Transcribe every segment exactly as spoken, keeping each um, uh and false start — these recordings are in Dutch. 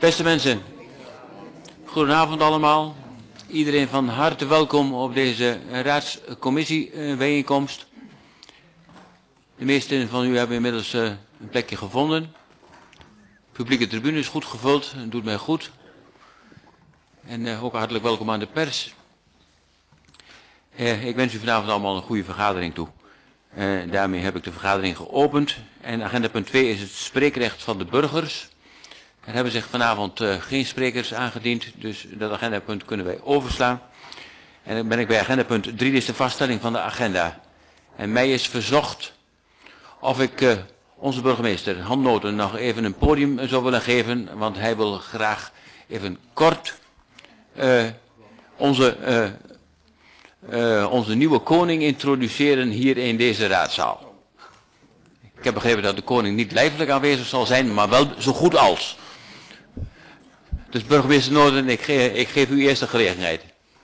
Beste mensen, goedenavond allemaal. Iedereen van harte welkom op deze raadscommissiebijeenkomst. De meesten van u hebben inmiddels uh, een plekje gevonden. De publieke tribune is goed gevuld, dat doet mij goed. En uh, ook hartelijk welkom aan de pers. Uh, ik wens u vanavond allemaal een goede vergadering toe. Uh, daarmee heb ik de vergadering geopend. En agenda punt twee is het spreekrecht van de burgers. Er hebben zich vanavond uh, geen sprekers aangediend, dus dat agendapunt kunnen wij overslaan. En dan ben ik bij agenda punt drie, dit is de vaststelling van de agenda. En mij is verzocht of ik uh, onze burgemeester Han Noten nog even een podium zou willen geven, want hij wil graag even kort uh, onze, uh, uh, onze nieuwe koning introduceren hier in deze raadzaal. Ik heb begrepen dat de koning niet lijfelijk aanwezig zal zijn, maar wel zo goed als. Dus burgemeester Noten, ik, ge ik geef u eerst de gelegenheid.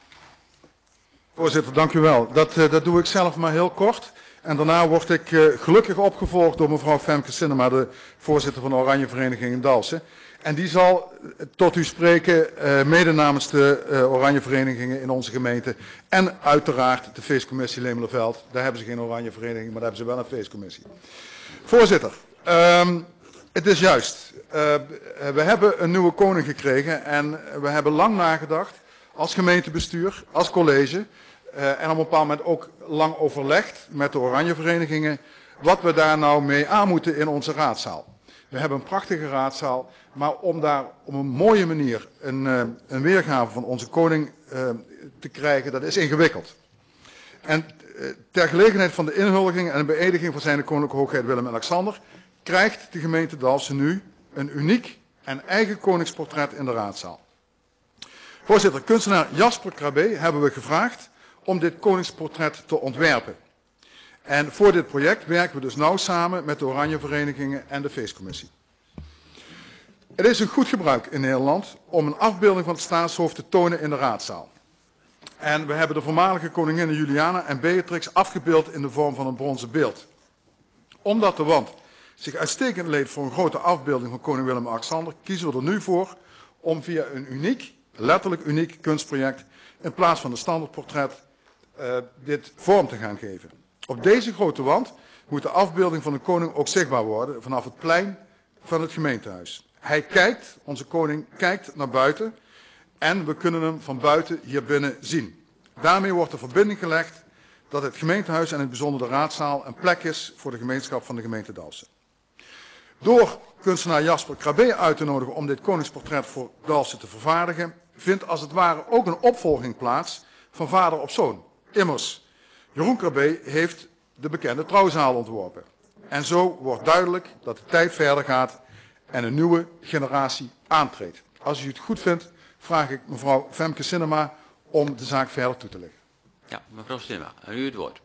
Voorzitter, dank u wel. Dat, uh, dat doe ik zelf maar heel kort. En daarna word ik uh, gelukkig opgevolgd door mevrouw Femke Sinnema, de voorzitter van de Oranje Vereniging in Dalfsen. En die zal tot u spreken, uh, mede namens de uh, Oranje Verenigingen in onze gemeente. En uiteraard de feestcommissie Lemelerveld. Daar hebben ze geen Oranje Vereniging, maar daar hebben ze wel een feestcommissie. Voorzitter, um, het is juist. Uh, we hebben een nieuwe koning gekregen en we hebben lang nagedacht als gemeentebestuur, als college. Uh, en op een bepaald moment ook lang overlegd met de Oranje Verenigingen wat we daar nou mee aan moeten in onze raadzaal. We hebben een prachtige raadzaal, maar om daar op een mooie manier een, uh, een weergave van onze koning uh, te krijgen, dat is ingewikkeld. En uh, ter gelegenheid van de inhuldiging en de beëdiging van zijn koninklijke hoogheid Willem-Alexander krijgt de gemeente Dalfsen nu een uniek en eigen koningsportret in de raadzaal. Voorzitter, kunstenaar Jasper Krabbe hebben we gevraagd om dit koningsportret te ontwerpen. En voor dit project werken we dus nauw samen met de Oranje Verenigingen en de feestcommissie. Het is een goed gebruik in Nederland om een afbeelding van het staatshoofd te tonen in de raadzaal. En we hebben de voormalige koninginnen Juliana en Beatrix afgebeeld in de vorm van een bronzen beeld. Omdat de wand zich uitstekend leed voor een grote afbeelding van koning Willem-Alexander, kiezen we er nu voor om via een uniek, letterlijk uniek kunstproject in plaats van een standaardportret uh, dit vorm te gaan geven. Op deze grote wand moet de afbeelding van de koning ook zichtbaar worden vanaf het plein van het gemeentehuis. Hij kijkt, onze koning kijkt naar buiten en we kunnen hem van buiten hier binnen zien. Daarmee wordt de verbinding gelegd dat het gemeentehuis en in het bijzonder de raadzaal een plek is voor de gemeenschap van de gemeente Dalfsen. Door kunstenaar Jasper Krabbe uit te nodigen om dit koningsportret voor Dalfsen te vervaardigen, vindt als het ware ook een opvolging plaats van vader op zoon. Immers, Jeroen Krabbe heeft de bekende trouwzaal ontworpen. En zo wordt duidelijk dat de tijd verder gaat en een nieuwe generatie aantreedt. Als u het goed vindt, vraag ik mevrouw Femke Sinnema om de zaak verder toe te leggen. Ja, mevrouw Sinnema, aan u het woord.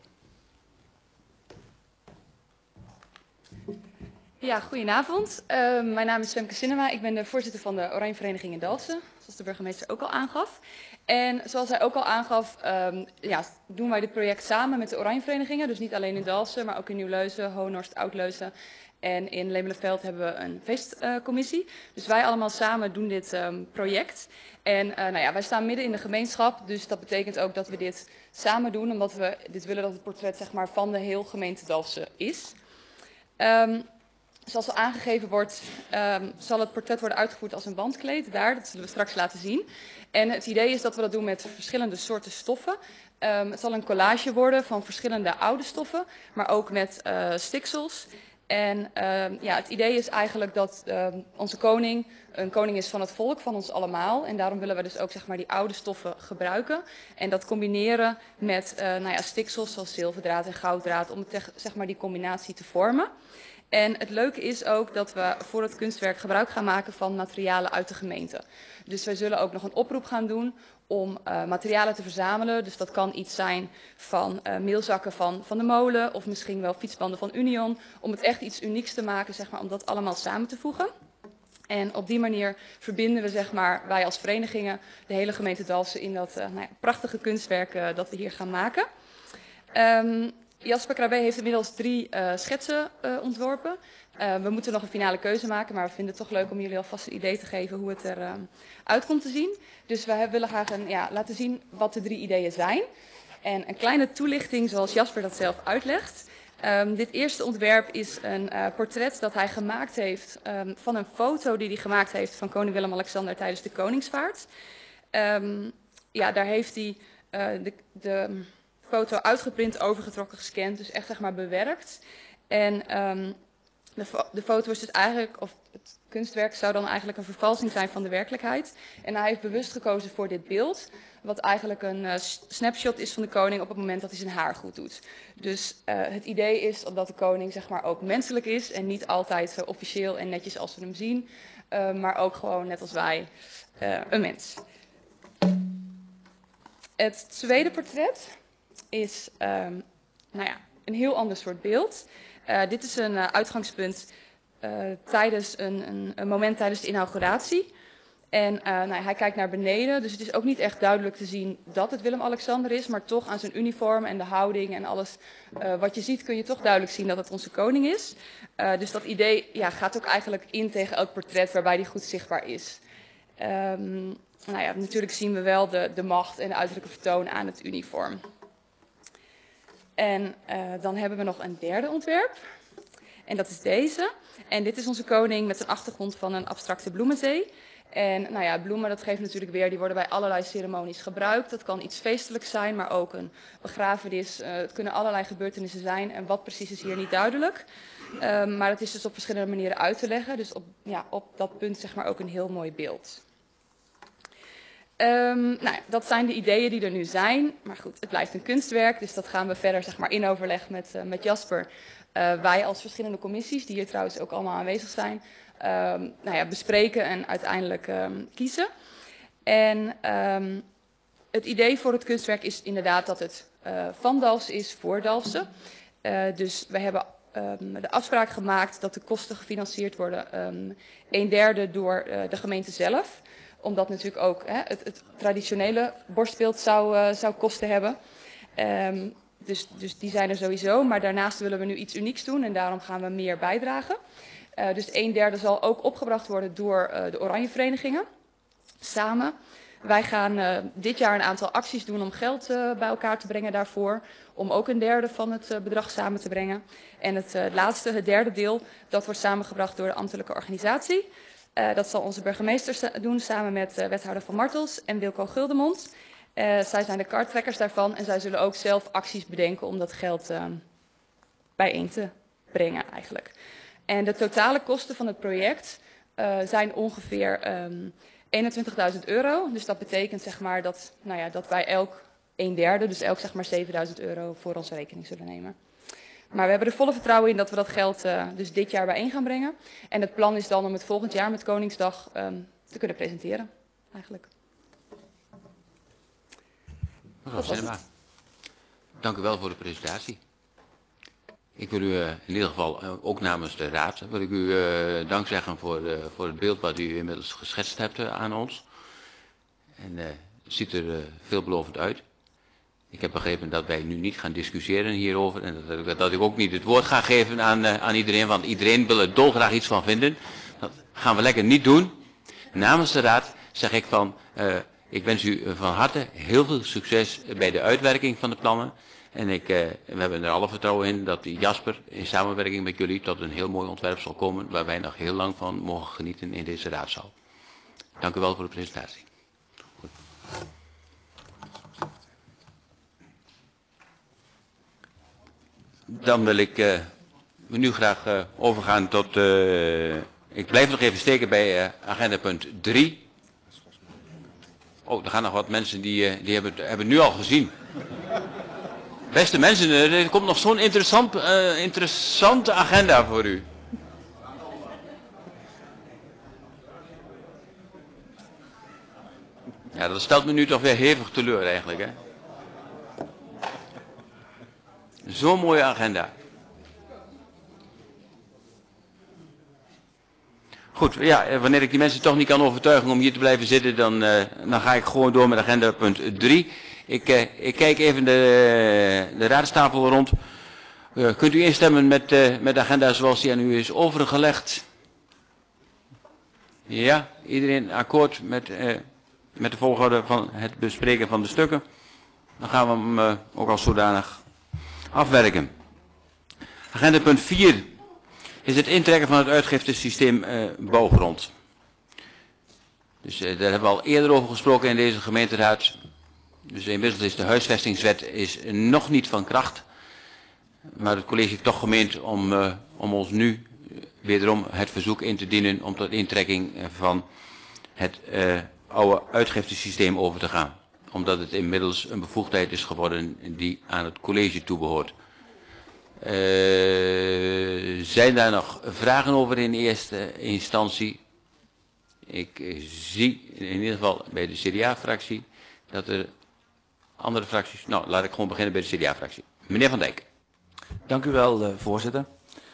Ja, goedenavond. Uh, mijn naam is Femke Sinnema. Ik ben de voorzitter van de Oranje Vereniging in Dalfsen, zoals de burgemeester ook al aangaf. En zoals hij ook al aangaf, um, ja, doen wij dit project samen met de Oranje Verenigingen. Dus niet alleen in Dalfsen, maar ook in Nieuw-Leusen, Hoornhorst, Oud-Leusen. En in Lemelerveld hebben we een feestcommissie. Uh, dus wij allemaal samen doen dit um, project. En uh, nou ja, wij staan midden in de gemeenschap, dus dat betekent ook dat we dit samen doen, omdat we dit willen dat het portret zeg maar, van de heel gemeente Dalfsen is. Um, Zoals al aangegeven wordt, um, zal het portret worden uitgevoerd als een wandkleed. Daar, dat zullen we straks laten zien. En het idee is dat we dat doen met verschillende soorten stoffen. Um, het zal een collage worden van verschillende oude stoffen, maar ook met uh, stiksels. En um, ja, het idee is eigenlijk dat um, onze koning een koning is van het volk, van ons allemaal. En daarom willen we dus ook zeg maar, die oude stoffen gebruiken. En dat combineren met uh, nou ja, stiksels zoals zilverdraad en gouddraad om het, zeg maar, die combinatie te vormen. En het leuke is ook dat we voor het kunstwerk gebruik gaan maken van materialen uit de gemeente. Dus wij zullen ook nog een oproep gaan doen om uh, materialen te verzamelen. Dus dat kan iets zijn van uh, meelzakken van, van de molen of misschien wel fietsbanden van Union. Om het echt iets unieks te maken, zeg maar, om dat allemaal samen te voegen. En op die manier verbinden we, zeg maar, wij als verenigingen de hele gemeente Dalfsen in dat uh, nou ja, prachtige kunstwerk uh, dat we hier gaan maken. Um, Jasper Krabbe heeft inmiddels drie uh, schetsen uh, ontworpen. Uh, we moeten nog een finale keuze maken, maar we vinden het toch leuk om jullie alvast een idee te geven hoe het eruit uh, komt te zien. Dus we willen graag een, ja, laten zien wat de drie ideeën zijn. En een kleine toelichting zoals Jasper dat zelf uitlegt. Um, dit eerste ontwerp is een uh, portret dat hij gemaakt heeft um, van een foto die hij gemaakt heeft van koning Willem-Alexander tijdens de koningsvaart. Um, ja, daar heeft hij uh, de, de foto uitgeprint, overgetrokken, gescand, dus echt zeg maar bewerkt. En um, de, fo de foto is dus eigenlijk, of het kunstwerk zou dan eigenlijk een vervalsing zijn van de werkelijkheid. En hij heeft bewust gekozen voor dit beeld, wat eigenlijk een uh, snapshot is van de koning op het moment dat hij zijn haar goed doet. Dus uh, het idee is dat de koning zeg maar ook menselijk is en niet altijd zo officieel en netjes als we hem zien, uh, maar ook gewoon net als wij uh, een mens. Het tweede portret is um, nou ja, een heel ander soort beeld. Uh, dit is een uh, uitgangspunt uh, tijdens een, een, een moment tijdens de inauguratie. En uh, nou, hij kijkt naar beneden, dus het is ook niet echt duidelijk te zien dat het Willem-Alexander is, maar toch aan zijn uniform en de houding en alles uh, wat je ziet kun je toch duidelijk zien dat het onze koning is. Uh, dus dat idee ja, gaat ook eigenlijk in tegen elk portret waarbij die goed zichtbaar is. Um, nou ja, natuurlijk zien we wel de, de macht en de uiterlijke vertoon aan het uniform. En uh, dan hebben we nog een derde ontwerp. En dat is deze. En dit is onze koning met een achtergrond van een abstracte bloemenzee. En nou ja, bloemen, dat geeft natuurlijk weer, die worden bij allerlei ceremonies gebruikt. Dat kan iets feestelijks zijn, maar ook een begrafenis. Uh, het kunnen allerlei gebeurtenissen zijn. En wat precies is hier niet duidelijk. Uh, maar het is dus op verschillende manieren uit te leggen. Dus op, ja, op dat punt zeg maar ook een heel mooi beeld. Um, nou ja, dat zijn de ideeën die er nu zijn. Maar goed, het blijft een kunstwerk. Dus dat gaan we verder zeg maar, in overleg met, uh, met Jasper. Uh, wij als verschillende commissies, die hier trouwens ook allemaal aanwezig zijn, um, nou ja, bespreken en uiteindelijk um, kiezen. En um, het idee voor het kunstwerk is inderdaad dat het uh, van Dalfsen is voor Dalfsen. Uh, dus we hebben um, de afspraak gemaakt dat de kosten gefinancierd worden um, een derde door uh, de gemeente zelf. Omdat natuurlijk ook hè, het, het traditionele borstbeeld zou, uh, zou kosten hebben. Um, dus, dus die zijn er sowieso. Maar daarnaast willen we nu iets unieks doen en daarom gaan we meer bijdragen. Uh, dus een derde zal ook opgebracht worden door uh, de Oranje Verenigingen. Samen. Wij gaan uh, dit jaar een aantal acties doen om geld uh, bij elkaar te brengen daarvoor. Om ook een derde van het uh, bedrag samen te brengen. En het uh, laatste, het derde deel, dat wordt samengebracht door de ambtelijke organisatie. Uh, dat zal onze burgemeester doen samen met uh, wethouder Van Martels en Wilco Guldemond. Uh, zij zijn de karttrekkers daarvan en zij zullen ook zelf acties bedenken om dat geld uh, bijeen te brengen eigenlijk. En de totale kosten van het project uh, zijn ongeveer um, eenentwintigduizend euro. Dus dat betekent zeg maar dat, nou ja, dat wij elk een derde, dus elk zeg maar zevenduizend euro voor onze rekening zullen nemen. Maar we hebben er volle vertrouwen in dat we dat geld uh, dus dit jaar bijeen gaan brengen. En het plan is dan om het volgend jaar met Koningsdag um, te kunnen presenteren, eigenlijk. Mevrouw Sinema, dank u wel voor de presentatie. Ik wil u uh, in ieder geval uh, ook namens de Raad wil ik u uh, dank zeggen voor, uh, voor het beeld wat u inmiddels geschetst hebt uh, aan ons. En uh, het ziet er uh, veelbelovend uit. Ik heb begrepen dat wij nu niet gaan discussiëren hierover en dat, dat ik ook niet het woord ga geven aan, uh, aan iedereen, want iedereen wil er dolgraag iets van vinden. Dat gaan we lekker niet doen. Namens de Raad zeg ik van, uh, ik wens u van harte heel veel succes bij de uitwerking van de plannen. En ik, uh, we hebben er alle vertrouwen in dat Jasper in samenwerking met jullie tot een heel mooi ontwerp zal komen, waar wij nog heel lang van mogen genieten in deze raadzaal. Dank u wel voor de presentatie. Goed. Dan wil ik uh, nu graag uh, overgaan tot, uh, ik blijf nog even steken bij uh, agenda punt drie. Oh, er gaan nog wat mensen die, uh, die hebben, hebben nu al gezien. Beste mensen, er komt nog zo'n interessant, uh, interessante agenda voor u. Ja, dat stelt me nu toch weer hevig teleur eigenlijk, hè. Zo'n mooie agenda. Goed, ja, wanneer ik die mensen toch niet kan overtuigen om hier te blijven zitten, dan, uh, dan ga ik gewoon door met agenda punt drie. Ik, uh, ik kijk even de, de raadstafel rond. Uh, kunt u instemmen met, uh, met de agenda zoals die aan u is overgelegd? Ja, iedereen akkoord met, uh, met de volgorde van het bespreken van de stukken? Dan gaan we hem uh, ook als zodanig afwerken. Agenda punt vier is het intrekken van het uitgiftesysteem uh, bouwgrond. Dus uh, daar hebben we al eerder over gesproken in deze gemeenteraad. Dus inmiddels is de huisvestingswet is nog niet van kracht. Maar het college heeft toch gemeend om, uh, om ons nu wederom het verzoek in te dienen om tot intrekking van het uh, oude uitgiftesysteem over te gaan. Omdat het inmiddels een bevoegdheid is geworden die aan het college toebehoort. Uh, zijn daar nog vragen over in eerste instantie? Ik uh, zie in ieder geval bij de C D A-fractie dat er andere fracties... Nou, laat ik gewoon beginnen bij de C D A-fractie. Meneer Van Dijk. Dank u wel, uh, voorzitter.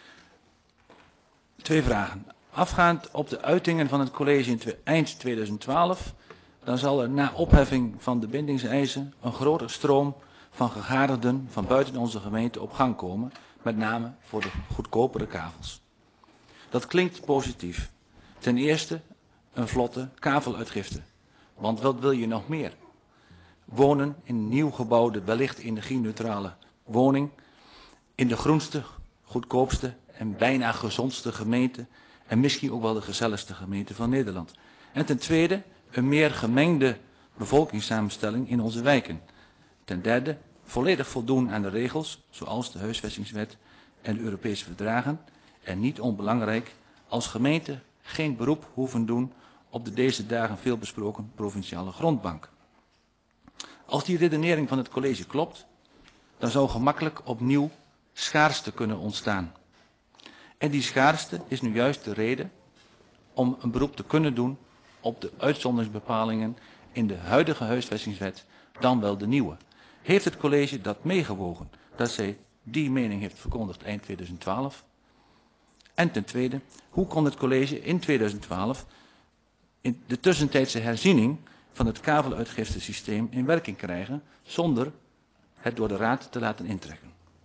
Twee vragen. Afgaand op de uitingen van het college in eind tweeduizend twaalf, dan zal er na opheffing van de bindingseisen een grotere stroom van gegadigden van buiten onze gemeente op gang komen, met name voor de goedkopere kavels. Dat klinkt positief. Ten eerste een vlotte kaveluitgifte. Want wat wil je nog meer? Wonen in een nieuw gebouwde, wellicht energie-neutrale woning in de groenste, goedkoopste en bijna gezondste gemeente en misschien ook wel de gezelligste gemeente van Nederland. En ten tweede een meer gemengde bevolkingssamenstelling in onze wijken. Ten derde volledig voldoen aan de regels zoals de huisvestingswet en de Europese verdragen en niet onbelangrijk als gemeente geen beroep hoeven doen op de deze dagen veel besproken provinciale grondbank. Als die redenering van het college klopt, dan zou gemakkelijk opnieuw schaarste kunnen ontstaan. En die schaarste is nu juist de reden om een beroep te kunnen doen op de uitzonderingsbepalingen in de huidige huisvestingswet, dan wel de nieuwe. Heeft het college dat meegewogen, dat zij die mening heeft verkondigd eind tweeduizend twaalf? En ten tweede, hoe kon het college in tweeduizend twaalf in de tussentijdse herziening van het kaveluitgiftesysteem in werking krijgen, zonder het door de raad te laten intrekken?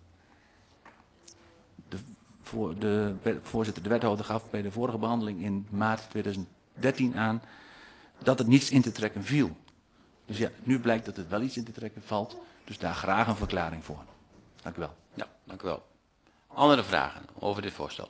De, voor, de voorzitter, de wethouder gaf bij de vorige behandeling in maart tweeduizend dertien aan dat het niets in te trekken viel. Dus ja, nu blijkt dat het wel iets in te trekken valt, dus daar graag een verklaring voor. Dank u wel. Ja, dank u wel. Andere vragen over dit voorstel?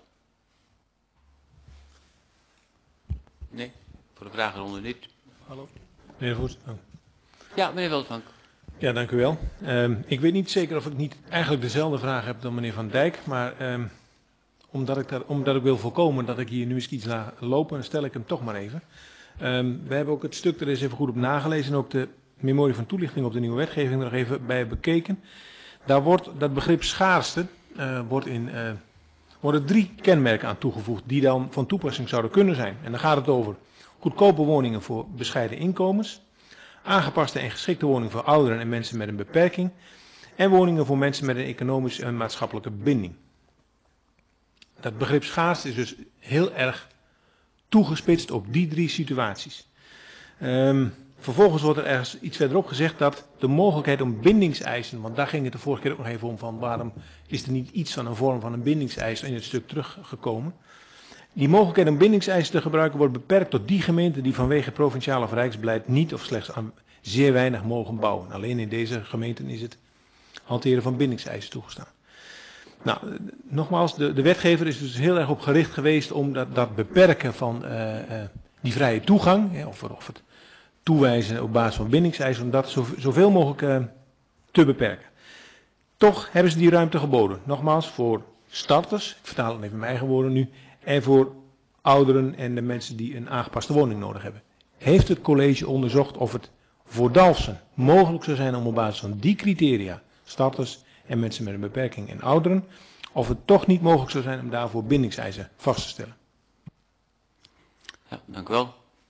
Nee, voor de vragenronde niet. Hallo. Meneer de voorzitter. Oh. Ja, meneer Wildvank. Ja, dank u wel. Um, ik weet niet zeker of ik niet eigenlijk dezelfde vraag heb dan meneer Van Dijk, maar um, omdat, ik daar, omdat ik wil voorkomen dat ik hier nu eens iets laat lopen, stel ik hem toch maar even. Um, we hebben ook het stuk er eens even goed op nagelezen en ook de memorie van toelichting op de nieuwe wetgeving er nog even bij bekeken. Daar wordt dat begrip schaarste, uh, wordt in, uh, worden drie kenmerken aan toegevoegd die dan van toepassing zouden kunnen zijn. En dan gaat het over goedkope woningen voor bescheiden inkomens, aangepaste en geschikte woningen voor ouderen en mensen met een beperking en woningen voor mensen met een economische en maatschappelijke binding. Dat begrip schaarste is dus heel erg toegespitst op die drie situaties. Um, vervolgens wordt er ergens iets verderop gezegd dat de mogelijkheid om bindingseisen, want daar ging het de vorige keer ook nog even om van waarom is er niet iets van een vorm van een bindingseis in het stuk teruggekomen. Die mogelijkheid om bindingseisen te gebruiken wordt beperkt tot die gemeenten die vanwege provinciaal of rijksbeleid niet of slechts aan zeer weinig mogen bouwen. Alleen in deze gemeenten is het hanteren van bindingseisen toegestaan. Nou, nogmaals, de, de wetgever is dus heel erg op gericht geweest om dat, dat beperken van uh, uh, die vrije toegang, hè, of, of het toewijzen op basis van bindingseisen, om dat zo, zoveel mogelijk uh, te beperken. Toch hebben ze die ruimte geboden. Nogmaals, voor starters, ik vertaal het even in mijn eigen woorden nu, en voor ouderen en de mensen die een aangepaste woning nodig hebben. Heeft het college onderzocht of het voor Dalfsen mogelijk zou zijn om op basis van die criteria, starters en mensen met een beperking en ouderen, of het toch niet mogelijk zou zijn om daarvoor bindingseisen vast te stellen? Ja, dank u wel.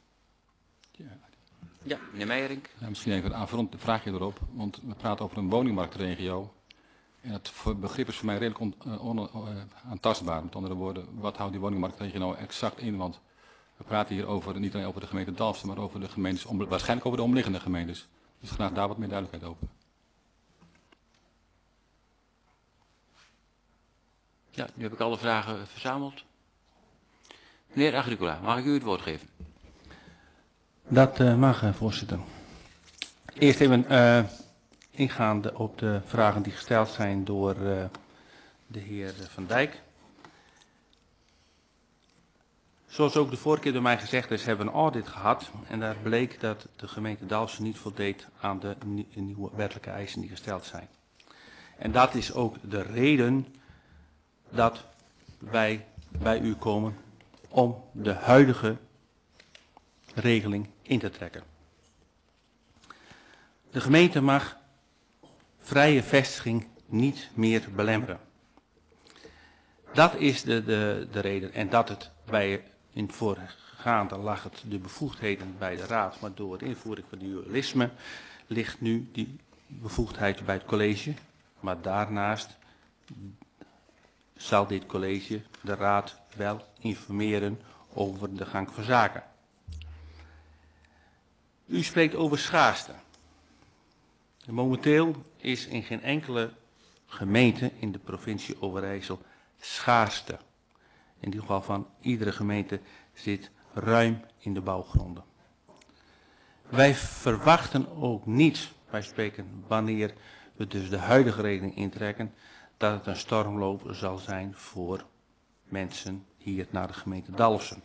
Ja, meneer Meijerink. Ja, misschien even een aanvullend vraagje erop, want we praten over een woningmarktregio. En het begrip is voor mij redelijk on, on, on, aantastbaar. Met andere woorden, wat houdt die woningmarktregio nou exact in? Want we praten hier over, niet alleen over de gemeente Dalfsen, maar over de gemeentes, om, waarschijnlijk over de omliggende gemeentes. Dus graag daar wat meer duidelijkheid over. Ja, nu heb ik alle vragen verzameld. Meneer Agricola, mag ik u het woord geven? Dat uh, mag, uh, voorzitter. Eerst even uh, ingaande op de vragen die gesteld zijn door uh, de heer Van Dijk. Zoals ook de vorige keer door mij gezegd is, hebben we een audit gehad. En daar bleek dat de gemeente Dalfsen niet voldeed aan de nieuwe wettelijke eisen die gesteld zijn. En dat is ook de reden dat wij bij u komen om de huidige regeling in te trekken. De gemeente mag vrije vestiging niet meer belemmeren. Dat is de, de, de reden. En dat het bij, in voorgaande lag het de bevoegdheden bij de raad, maar door invoering van de dualisme ligt nu die bevoegdheid bij het college. Maar daarnaast zal dit college de raad wel informeren over de gang van zaken. U spreekt over schaarste. Momenteel is in geen enkele gemeente in de provincie Overijssel schaarste. In ieder geval van iedere gemeente zit ruim in de bouwgronden. Wij verwachten ook niet, wij spreken wanneer we dus de huidige regeling intrekken, dat het een stormloop zal zijn voor mensen hier naar de gemeente Dalfsen.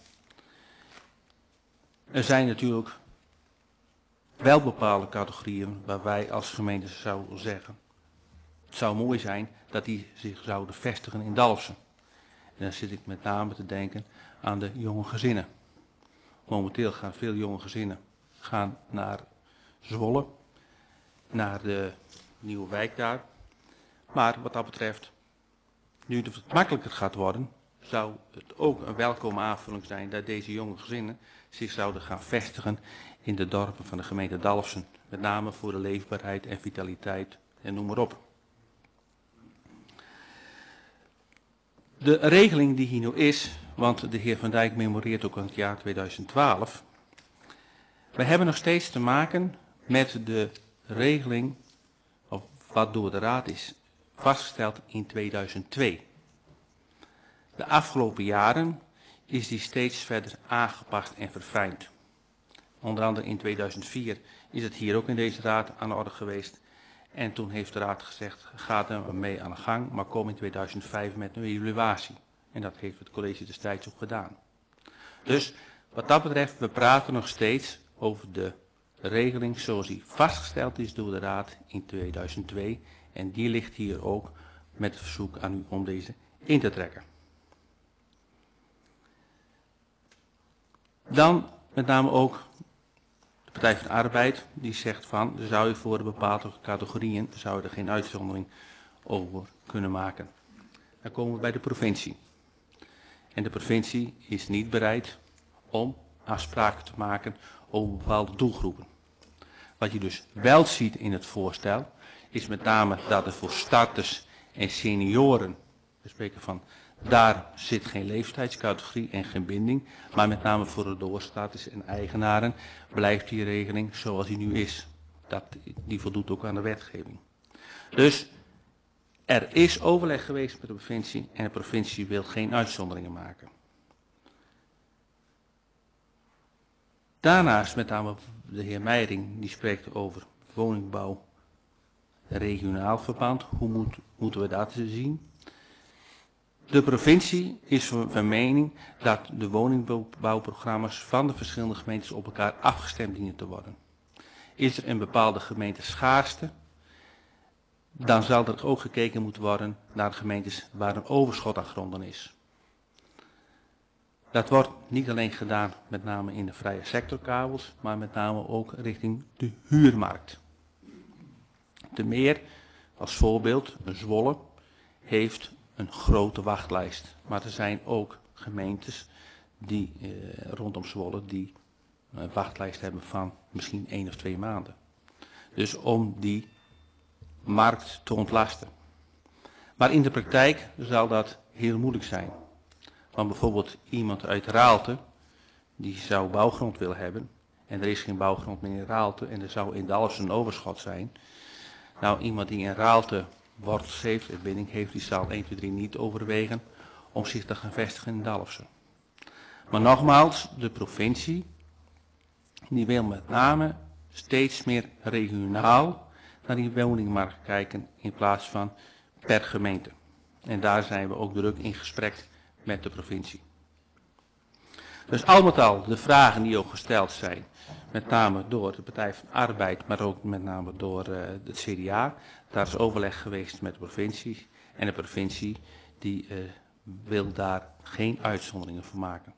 Er zijn natuurlijk wel bepaalde categorieën waar wij als gemeente zouden zeggen, het zou mooi zijn dat die zich zouden vestigen in Dalfsen. En dan zit ik met name te denken aan de jonge gezinnen. Momenteel gaan veel jonge gezinnen gaan naar Zwolle, naar de nieuwe wijk daar. Maar wat dat betreft, nu het wat makkelijker gaat worden, zou het ook een welkome aanvulling zijn dat deze jonge gezinnen zich zouden gaan vestigen in de dorpen van de gemeente Dalfsen. Met name voor de leefbaarheid en vitaliteit en noem maar op. De regeling die hier nu is, want de heer Van Dijk memoreert ook aan het jaar tweeduizend twaalf. We hebben nog steeds te maken met de regeling, of wat door de raad is vastgesteld in tweeduizend twee. De afgelopen jaren is die steeds verder aangepast en verfijnd. Onder andere in tweeduizend vier is het hier ook in deze raad aan de orde geweest. En toen heeft de raad gezegd, ga er mee aan de gang, maar kom in tweeduizend vijf met een evaluatie. En dat heeft het college destijds ook gedaan. Dus wat dat betreft, we praten nog steeds over de regeling zoals die vastgesteld is door de raad in tweeduizend twee. En die ligt hier ook met het verzoek aan u om deze in te trekken. Dan met name ook de Partij van de Arbeid, die zegt van, zou je voor de bepaalde categorieën, zou je er geen uitzondering over kunnen maken. Dan komen we bij de provincie. En de provincie is niet bereid om afspraken te maken over bepaalde doelgroepen. Wat je dus wel ziet in het voorstel, is met name dat er voor starters en senioren, we spreken van, daar zit geen leeftijdscategorie en geen binding, maar met name voor de doorstarters en eigenaren blijft die regeling zoals die nu is. Dat, die voldoet ook aan de wetgeving. Dus er is overleg geweest met de provincie en de provincie wil geen uitzonderingen maken. Daarnaast met name de heer Meijering, die spreekt over woningbouw regionaal verband. Hoe moet, moeten we dat zien? De provincie is van mening dat de woningbouwprogramma's van de verschillende gemeentes op elkaar afgestemd dienen te worden. Is er een bepaalde gemeente schaarste, dan zal er ook gekeken moeten worden naar de gemeentes waar een overschot aan gronden is. Dat wordt niet alleen gedaan met name in de vrije sectorkabels, maar met name ook richting de huurmarkt. Te meer, als voorbeeld, een Zwolle heeft een grote wachtlijst. Maar er zijn ook gemeentes die eh, rondom Zwolle die een wachtlijst hebben van misschien één of twee maanden. Dus om die markt te ontlasten. Maar in de praktijk zal dat heel moeilijk zijn. Want bijvoorbeeld iemand uit Raalte, die zou bouwgrond willen hebben. En er is geen bouwgrond meer in Raalte en er zou in Dalfsen een overschot zijn. Nou, iemand die in Raalte wortels heeft, een binding heeft, die zal één, twee, drie niet overwegen om zich te gaan vestigen in Dalfsen. Maar nogmaals, de provincie die wil met name steeds meer regionaal naar die woningmarkt kijken in plaats van per gemeente. En daar zijn we ook druk in gesprek met de provincie. Dus al met al de vragen die ook gesteld zijn, met name door de Partij van de Arbeid, maar ook met name door uh, het C D A. Daar is overleg geweest met de provincie en de provincie die uh, wil daar geen uitzonderingen voor maken.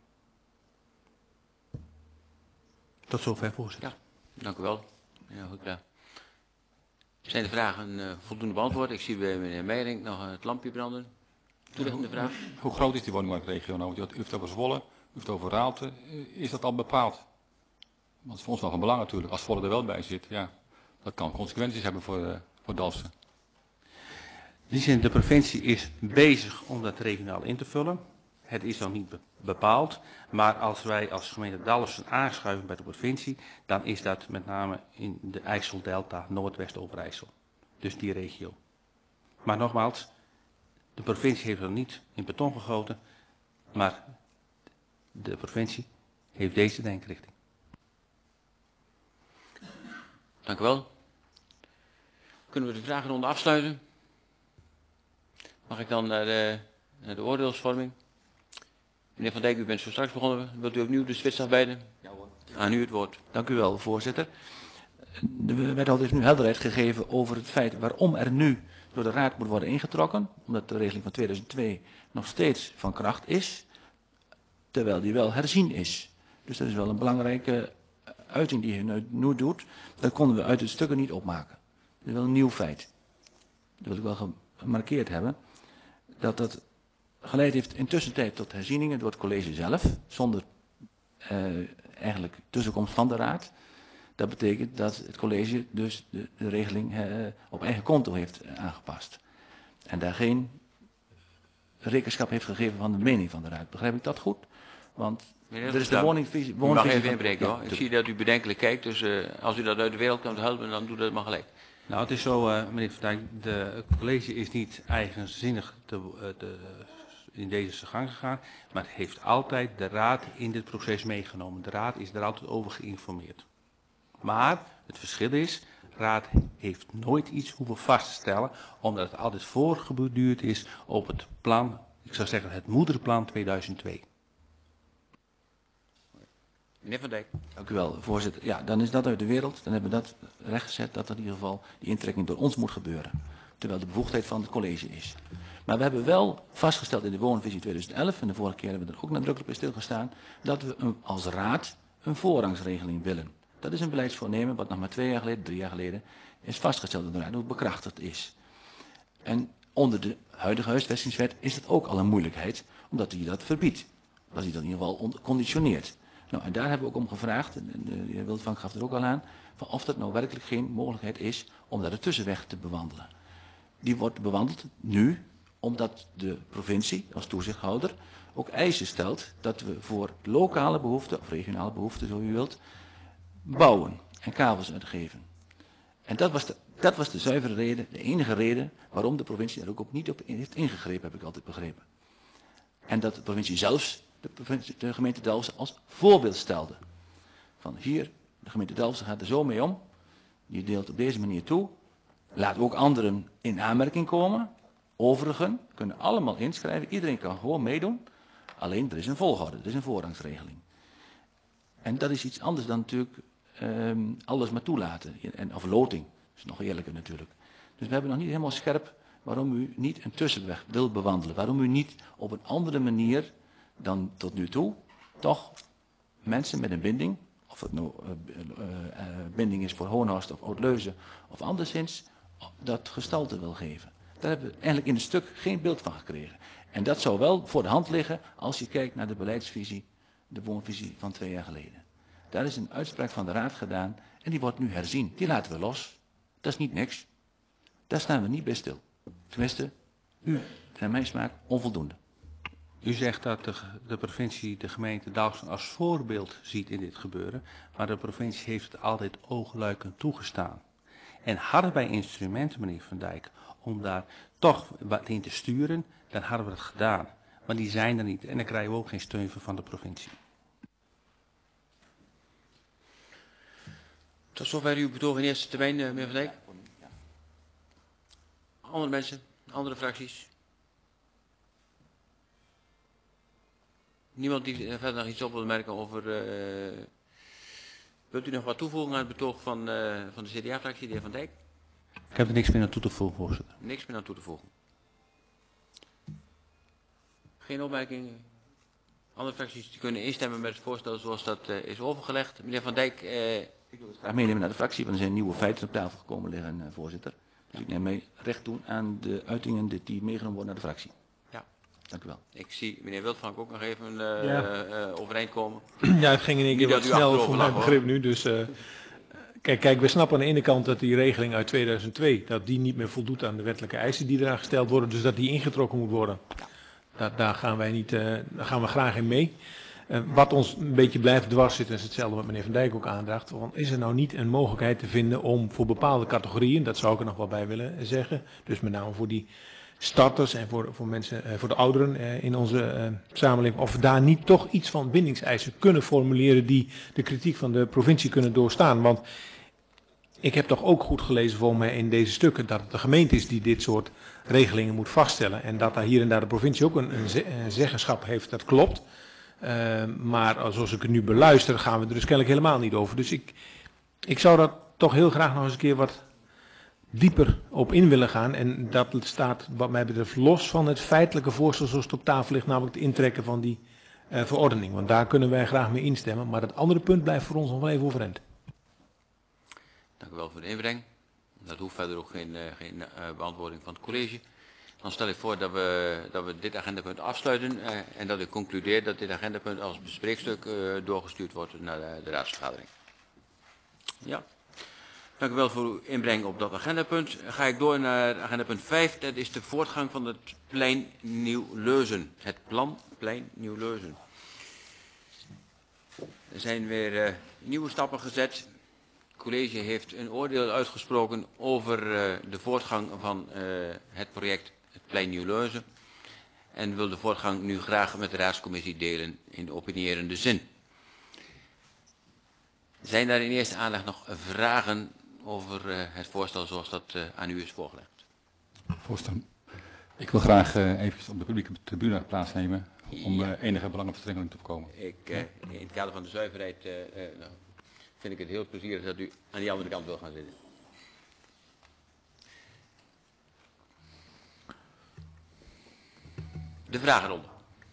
Tot zover, voorzitter. Ja, dank u wel. Ja, goed, ja. Zijn de vragen uh, voldoende beantwoord? Ik zie bij meneer Meijering nog het lampje branden. Toelichtende vraag. Hoe groot is die woningmarktregio nou? Want u heeft over Zwolle, u heeft over Raalte. Is dat al bepaald? Want het is voor ons wel van belang natuurlijk. Als Zwolle er wel bij zit, ja, dat kan consequenties hebben voor, uh, voor Dalfsen. In die zin, de provincie is bezig om dat regionaal in te vullen. Het is nog niet be bepaald, maar als wij als gemeente Dalfsen aanschuiven bij de provincie, dan is dat met name in de IJsseldelta, Noordwest-Overijssel. Dus die regio. Maar nogmaals, de provincie heeft er niet in beton gegoten, maar de provincie heeft deze denkrichting. Dank u wel. Kunnen we de vragenronde afsluiten? Mag ik dan naar de, naar de oordeelsvorming? Meneer Van Dijk, u bent zo straks begonnen. Wilt u opnieuw de switch afbijden? Ja hoor. Aan u het woord. Dank u wel, voorzitter. De wethouder heeft nu helderheid gegeven over het feit waarom er nu door de Raad moet worden ingetrokken. Omdat de regeling van tweeduizend twee nog steeds van kracht is, terwijl die wel herzien is. Dus dat is wel een belangrijke uiting die je nu, nu doet. Dat konden we uit de stukken niet opmaken. Dat is wel een nieuw feit. Dat wil ik wel gemarkeerd hebben. Dat dat geleid heeft in tussentijd tot herzieningen door het college zelf, zonder uh, eigenlijk tussenkomst van de Raad. Dat betekent dat het college dus de, de regeling uh, op eigen konto heeft uh, aangepast. En daar geen rekenschap heeft gegeven van de mening van de Raad. Begrijp ik dat goed? Want er is de woningvisie... U mag even inbreken hoor. Ik zie dat u bedenkelijk kijkt, dus uh, als u dat uit de wereld kunt helpen, dan doe dat maar gelijk. Nou, het is zo, uh, meneer Van Dijk, de, het college is niet eigenzinnig te, uh, te, in deze gang gegaan, maar het heeft altijd de Raad in dit proces meegenomen. De Raad is er altijd over geïnformeerd. Maar het verschil is, de Raad heeft nooit iets hoeven vaststellen, omdat het altijd voorgeborduurd is op het plan, ik zou zeggen het moederplan tweeduizend twee. Meneer Van Dijk. Dank u wel, voorzitter. Ja, dan is dat uit de wereld. Dan hebben we dat rechtgezet dat in ieder geval die intrekking door ons moet gebeuren. Terwijl de bevoegdheid van het college is. Maar we hebben wel vastgesteld in de woonvisie tweeduizend elf, en de vorige keer hebben we er ook nadrukkelijk bij stilgestaan, dat we een, als raad een voorrangsregeling willen. Dat is een beleidsvoornemen wat nog maar twee jaar geleden, drie jaar geleden is vastgesteld door de raad, hoe bekrachtigd is. En onder de huidige huisvestingswet is dat ook al een moeilijkheid, omdat hij dat verbiedt. Dat hij dat in ieder geval conditioneert. Nou, en daar hebben we ook om gevraagd, en de heer Wildvank gaf er ook al aan, van of dat nou werkelijk geen mogelijkheid is om daar de tussenweg te bewandelen. Die wordt bewandeld nu, omdat de provincie als toezichthouder ook eisen stelt dat we voor lokale behoeften, of regionale behoeften zo u wilt, bouwen en kavels uitgeven. En dat was, de, dat was de zuivere reden, de enige reden waarom de provincie daar ook op niet op heeft ingegrepen, heb ik altijd begrepen. En dat de provincie zelfs de, provincie, de gemeente Dalfsen als voorbeeld stelde. Van hier, de gemeente Dalfsen gaat er zo mee om, die deelt op deze manier toe, laat ook anderen in aanmerking komen. Overigen kunnen allemaal inschrijven, iedereen kan gewoon meedoen, alleen er is een volgorde, er is een voorrangsregeling. En dat is iets anders dan natuurlijk um, alles maar toelaten, en, of loting, dat is nog eerlijker natuurlijk. Dus we hebben nog niet helemaal scherp waarom u niet een tussenweg wil bewandelen, waarom u niet op een andere manier dan tot nu toe toch mensen met een binding, of het nou uh, uh, uh, binding is voor Hoonhorst of Oud-Leuzen of anderszins, dat gestalte wil geven. Daar hebben we eigenlijk in het stuk geen beeld van gekregen. En dat zou wel voor de hand liggen als je kijkt naar de beleidsvisie, de woonvisie van twee jaar geleden. Daar is een uitspraak van de Raad gedaan en die wordt nu herzien. Die laten we los. Dat is niet niks. Daar staan we niet bij stil. Tenminste, u, naar mijn smaak, onvoldoende. U zegt dat de, de provincie de gemeente Dalfsen als voorbeeld ziet in dit gebeuren, maar de provincie heeft het altijd oogluikend toegestaan. En hadden wij instrumenten, meneer Van Dijk, om daar toch wat in te sturen, dan hadden we het gedaan. Maar die zijn er niet en dan krijgen we ook geen steun van, van de provincie. Tot zover uw betoog in eerste termijn, uh, meneer Van Dijk. Andere mensen, andere fracties? Niemand die uh, verder nog iets op wil merken over... Uh, wilt u nog wat toevoegen aan het betoog van, uh, van de C D A-fractie, de heer Van Dijk? Ik heb er niks meer aan toe te voegen, voorzitter. Niks meer aan toe te voegen. Geen opmerkingen? Andere fracties die kunnen instemmen met het voorstel zoals dat uh, is overgelegd. Meneer Van Dijk... Uh, Ik wil het graag meenemen naar de fractie, want er zijn nieuwe feiten op tafel gekomen liggen, uh, voorzitter. Dus ik neem mee recht doen aan de uitingen die meegenomen worden naar de fractie. Ja. Dank u wel. Ik zie meneer Wildvank ook nog even uh, Ja. uh, overeind komen. Ja, het ging in één keer Niet wat dat u snel achterover voor lag, mijn hoor. begrip nu. Dus, uh, kijk, kijk, we snappen aan de ene kant dat die regeling uit tweeduizend twee, dat die niet meer voldoet aan de wettelijke eisen die eraan gesteld worden. Dus dat die ingetrokken moet worden. Daar, daar gaan wij niet, uh, daar gaan we graag in mee. Uh, wat ons een beetje blijft dwars zitten, is hetzelfde wat meneer Van Dijk ook aandraagt. Want is er nou niet een mogelijkheid te vinden om voor bepaalde categorieën, dat zou ik er nog wel bij willen zeggen, dus met name voor die starters en voor, voor mensen, uh, voor de ouderen uh, in onze uh, samenleving, of we daar niet toch iets van bindingseisen kunnen formuleren die de kritiek van de provincie kunnen doorstaan. Want ik heb toch ook goed gelezen voor mij in deze stukken dat het de gemeente is die dit soort regelingen moet vaststellen. En dat daar hier en daar de provincie ook een, een, ze- een zeggenschap heeft, dat klopt. Uh, maar zoals ik het nu beluister, gaan we er dus kennelijk helemaal niet over. Dus ik, ik zou daar toch heel graag nog eens een keer wat dieper op in willen gaan. En dat staat wat mij betreft los van het feitelijke voorstel zoals het op tafel ligt, namelijk het intrekken van die uh, verordening. Want daar kunnen wij graag mee instemmen. Maar dat andere punt blijft voor ons nog wel even overeind. Dank u wel voor de inbreng. Dat hoeft verder ook geen, uh, geen uh, beantwoording van het college. Dan stel ik voor dat we, dat we dit agendapunt afsluiten uh, en dat ik concludeer dat dit agendapunt als bespreekstuk uh, doorgestuurd wordt naar de, de raadsvergadering. Ja. Dank u wel voor uw inbreng op dat agendapunt. Ga ik door naar agendapunt vijf. Dat is de voortgang van het plein Nieuw-Leuzen. Het plan plein Nieuw-Leuzen. Er zijn weer uh, nieuwe stappen gezet. Het college heeft een oordeel uitgesproken over uh, de voortgang van uh, het project het plein Nieuw-Leuzen. En wil de voortgang nu graag met de raadscommissie delen in de opinierende zin. Zijn daar in eerste aanleg nog vragen over uh, het voorstel zoals dat uh, aan u is voorgelegd? Voorzitter, ik wil graag uh, even op de publieke tribune plaatsnemen om uh, enige belangenverstrengeling te voorkomen. Ik, uh, in het kader van de zuiverheid uh, uh, nou, vind ik het heel plezierig dat u aan die andere kant wil gaan zitten. De vragenronde.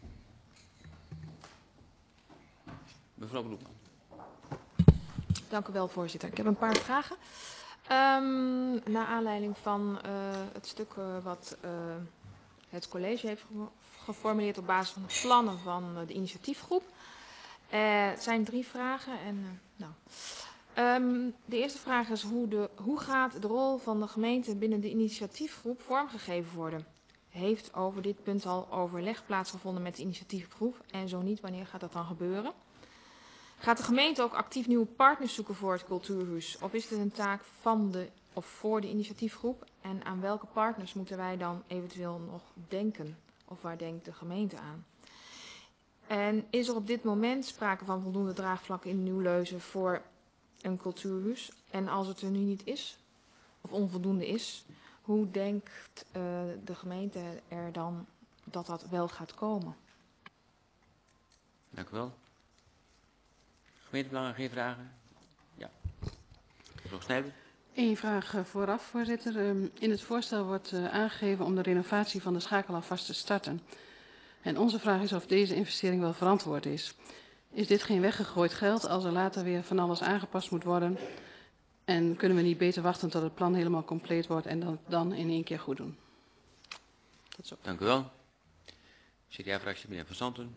Mevrouw Broekman. Dank u wel, voorzitter. Ik heb een paar vragen. Um, naar aanleiding van uh, het stuk uh, wat uh, het college heeft ge geformuleerd op basis van de plannen van uh, de initiatiefgroep. Uh, het zijn drie vragen. En, uh, nou. um, de eerste vraag is hoe, de, hoe gaat de rol van de gemeente binnen de initiatiefgroep vormgegeven worden? Heeft over dit punt al overleg plaatsgevonden met de initiatiefgroep? En zo niet, wanneer gaat dat dan gebeuren? Gaat de gemeente ook actief nieuwe partners zoeken voor het cultuurhuis? Of is dit een taak van de of voor de initiatiefgroep? En aan welke partners moeten wij dan eventueel nog denken? Of waar denkt de gemeente aan? En is er op dit moment sprake van voldoende draagvlak in Nieuw-Leuzen voor een cultuurhuis? En als het er nu niet is, of onvoldoende is, hoe denkt uh, de gemeente er dan dat dat wel gaat komen? Dank u wel. Gemeentebelangen, geen vragen? Ja. Mevrouw Snijder. Eén vraag uh, vooraf, voorzitter. Um, in het voorstel wordt uh, aangegeven om de renovatie van de schakelafwas te starten. En onze vraag is of deze investering wel verantwoord is. Is dit geen weggegooid geld als er later weer van alles aangepast moet worden? En kunnen we niet beter wachten tot het plan helemaal compleet wordt en dan, dan in één keer goed doen? Tot zo. Dank u wel. C D A-fractie, meneer Van Santen.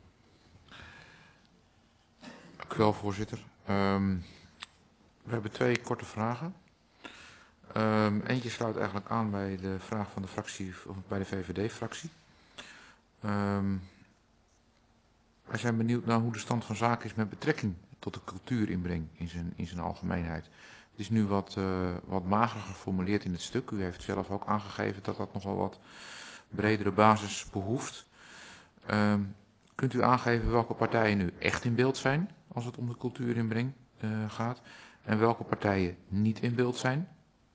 Dank u wel, voorzitter. Um, we hebben twee korte vragen. Um, eentje sluit eigenlijk aan bij de vraag van de fractie, of bij de V V D-fractie. Um, wij zijn benieuwd naar hoe de stand van zaken is met betrekking tot de cultuurinbreng in zijn, in zijn algemeenheid. Het is nu wat, uh, wat magerer geformuleerd in het stuk. U heeft zelf ook aangegeven dat dat nogal wat bredere basis behoeft. Uh, kunt u aangeven welke partijen nu echt in beeld zijn als het om de cultuurinbreng uh, gaat en welke partijen niet in beeld zijn?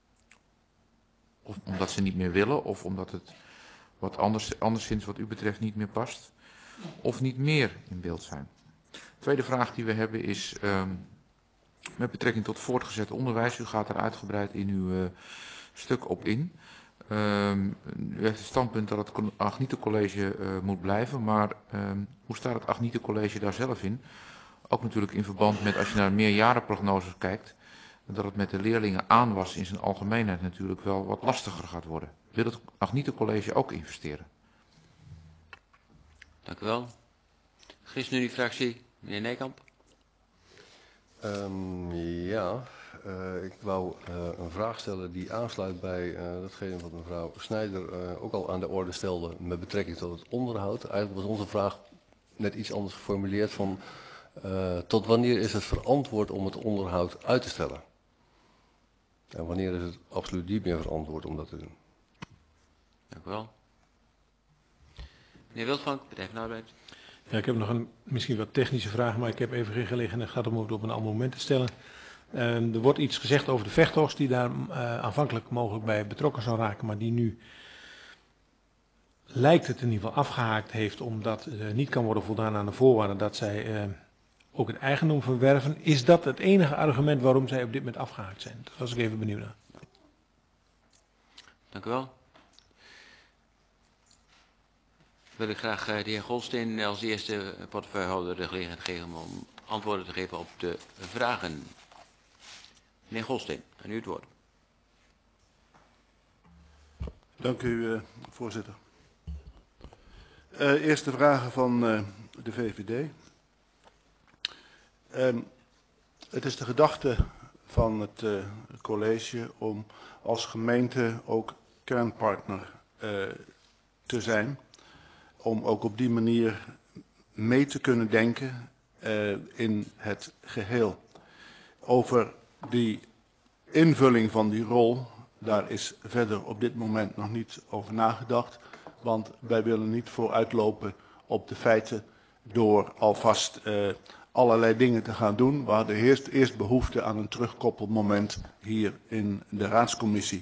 Of omdat ze niet meer willen of omdat het wat anders, anderszins wat u betreft niet meer past of niet meer in beeld zijn. De tweede vraag die we hebben is um, met betrekking tot voortgezet onderwijs. U gaat er uitgebreid in uw uh, stuk op in. Um, u heeft het standpunt dat het Agnietencollege uh, moet blijven, maar um, hoe staat het Agnietencollege daar zelf in? Ook natuurlijk in verband met als je naar meerjarenprognoses kijkt, dat het met de leerlingen aanwas in zijn algemeenheid natuurlijk wel wat lastiger gaat worden. Wil het Agnietencollege ook investeren? Dank u wel. ChristenUnie-fractie, meneer Nijkamp. Um, ja, uh, ik wou uh, een vraag stellen die aansluit bij uh, datgene wat mevrouw Snijder uh, ook al aan de orde stelde met betrekking tot het onderhoud. Eigenlijk was onze vraag net iets anders geformuleerd van uh, tot wanneer is het verantwoord om het onderhoud uit te stellen? En wanneer is het absoluut niet meer verantwoord om dat te doen? Dank u wel. Meneer Wildvank, Partij van de Arbeid. Ja, ik heb nog een misschien wat technische vraag, maar ik heb even geen gelegenheid gehad om het op een ander moment te stellen. Uh, er wordt iets gezegd over de vechtoogst die daar uh, aanvankelijk mogelijk bij betrokken zou raken, maar die nu lijkt het in ieder geval afgehaakt heeft omdat uh, niet kan worden voldaan aan de voorwaarden dat zij uh, ook het eigendom verwerven. Is dat het enige argument waarom zij op dit moment afgehaakt zijn? Daar was ik even benieuwd naar. Dank u wel. Wil ik graag de heer Golsteen als eerste portefeuillehouder de gelegenheid geven om antwoorden te geven op de vragen. Meneer Golsteen, aan u het woord. Dank u, uh, voorzitter. Uh, eerst de vragen van uh, de V V D. Um, het is de gedachte van het uh, college om als gemeente ook kernpartner uh, te zijn. Om ook op die manier mee te kunnen denken uh, in het geheel. Over die invulling van die rol, daar is verder op dit moment nog niet over nagedacht. Want wij willen niet vooruitlopen op de feiten door alvast uh, allerlei dingen te gaan doen. We hadden eerst, eerst behoefte aan een terugkoppelmoment hier in de raadscommissie.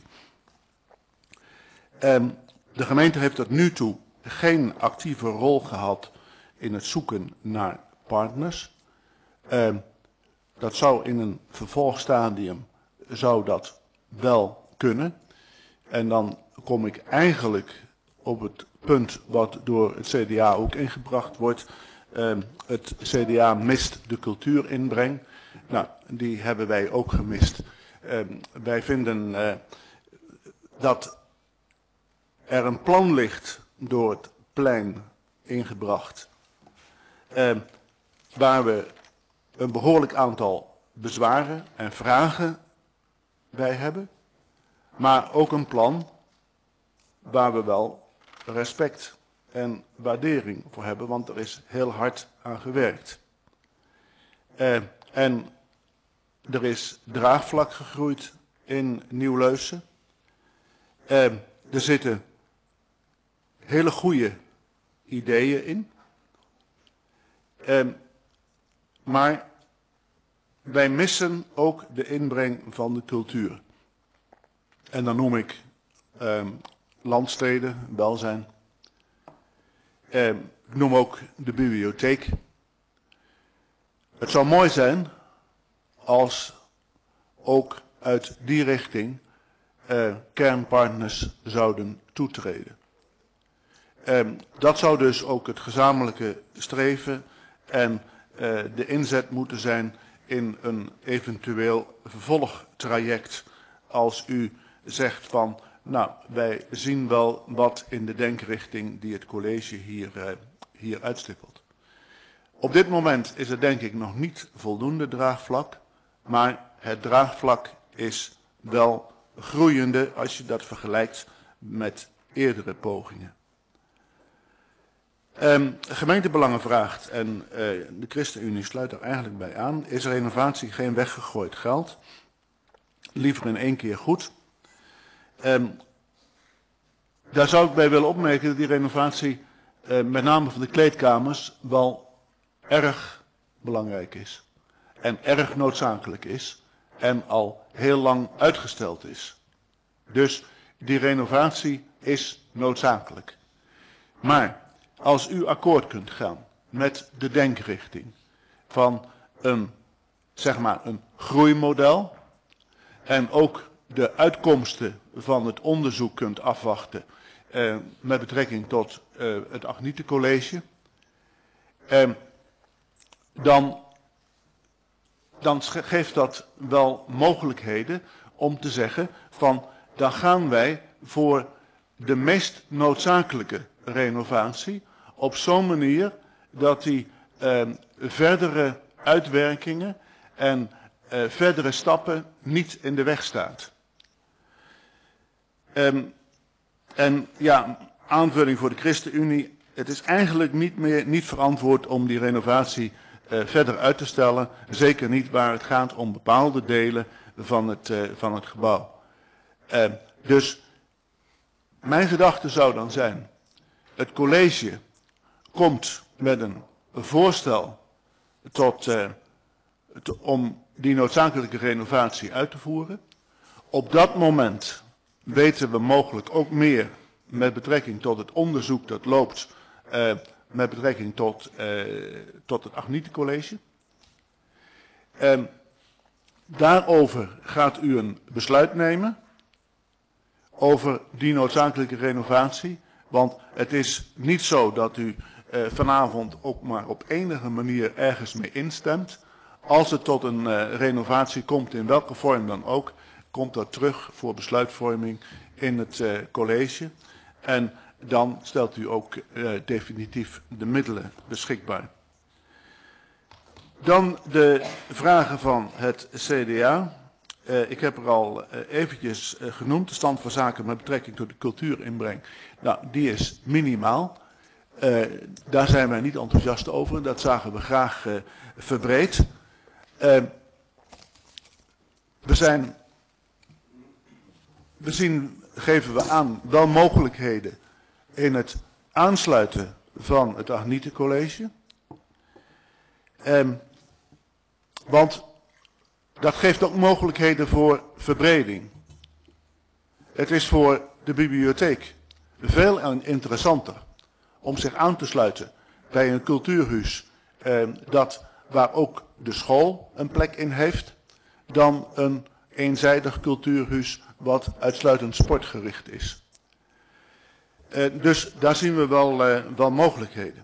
Um, de gemeente heeft tot nu toe geen actieve rol gehad in het zoeken naar partners. Uh, dat zou in een vervolgstadium zou dat wel kunnen. En dan kom ik eigenlijk op het punt wat door het C D A ook ingebracht wordt. Uh, het C D A mist de cultuurinbreng. Nou, die hebben wij ook gemist. Uh, wij vinden uh, dat er een plan ligt door het plein ingebracht, uh, waar we een behoorlijk aantal bezwaren en vragen bij hebben, maar ook een plan waar we wel respect en waardering voor hebben, want er is heel hard aan gewerkt. Uh, en er is draagvlak gegroeid in Nieuw-Leusen. Uh, er zitten hele goede ideeën in. Uh, maar wij missen ook de inbreng van de cultuur. En dan noem ik uh, landsteden, welzijn. Uh, ik noem ook de bibliotheek. Het zou mooi zijn als ook uit die richting uh, kernpartners zouden toetreden. Uh, dat zou dus ook het gezamenlijke streven en uh, de inzet moeten zijn in een eventueel vervolgtraject als u zegt van, nou, wij zien wel wat in de denkrichting die het college hier, uh, hier uitstippelt. Op dit moment is er denk ik nog niet voldoende draagvlak, maar het draagvlak is wel groeiende als je dat vergelijkt met eerdere pogingen. Um, gemeentebelangen vraagt, en uh, de ChristenUnie sluit er eigenlijk bij aan, is renovatie geen weggegooid geld? Liever in één keer goed. Um, daar zou ik bij willen opmerken dat die renovatie, uh, met name van de kleedkamers, wel erg belangrijk is. En erg noodzakelijk is. En al heel lang uitgesteld is. Dus die renovatie is noodzakelijk. Maar als u akkoord kunt gaan met de denkrichting van een, zeg maar, een groeimodel en ook de uitkomsten van het onderzoek kunt afwachten eh, met betrekking tot eh, het Agnietencollege, eh, dan, dan geeft dat wel mogelijkheden om te zeggen van dan gaan wij voor de meest noodzakelijke renovatie op zo'n manier dat die eh, verdere uitwerkingen en eh, verdere stappen niet in de weg staat. Um, en ja, aanvulling voor de ChristenUnie. Het is eigenlijk niet meer niet verantwoord om die renovatie uh, verder uit te stellen. Zeker niet waar het gaat om bepaalde delen van het, uh, van het gebouw. Uh, dus mijn gedachte zou dan zijn, het college komt met een voorstel tot, uh, te, om die noodzakelijke renovatie uit te voeren. Op dat moment weten we mogelijk ook meer met betrekking tot het onderzoek dat loopt, uh, met betrekking tot, uh, tot het Agnietencollege. Uh, daarover gaat u een besluit nemen, over die noodzakelijke renovatie. Want het is niet zo dat u uh, vanavond ook maar op enige manier ergens mee instemt. Als het tot een uh, renovatie komt, in welke vorm dan ook, komt dat terug voor besluitvorming in het uh, college. En dan stelt u ook uh, definitief de middelen beschikbaar. Dan de vragen van het C D A. Uh, ik heb er al uh, eventjes uh, genoemd, de stand van zaken met betrekking tot de cultuurinbreng. Nou, die is minimaal. Uh, daar zijn wij niet enthousiast over. Dat zagen we graag uh, verbreed. Uh, we zijn, we zien, geven we aan, wel mogelijkheden in het aansluiten van het Agnietencollege. Uh, want dat geeft ook mogelijkheden voor verbreding. Het is voor de bibliotheek veel interessanter om zich aan te sluiten bij een cultuurhuis eh, dat, waar ook de school een plek in heeft, dan een eenzijdig cultuurhuis wat uitsluitend sportgericht is. Eh, dus daar zien we wel, eh, wel mogelijkheden.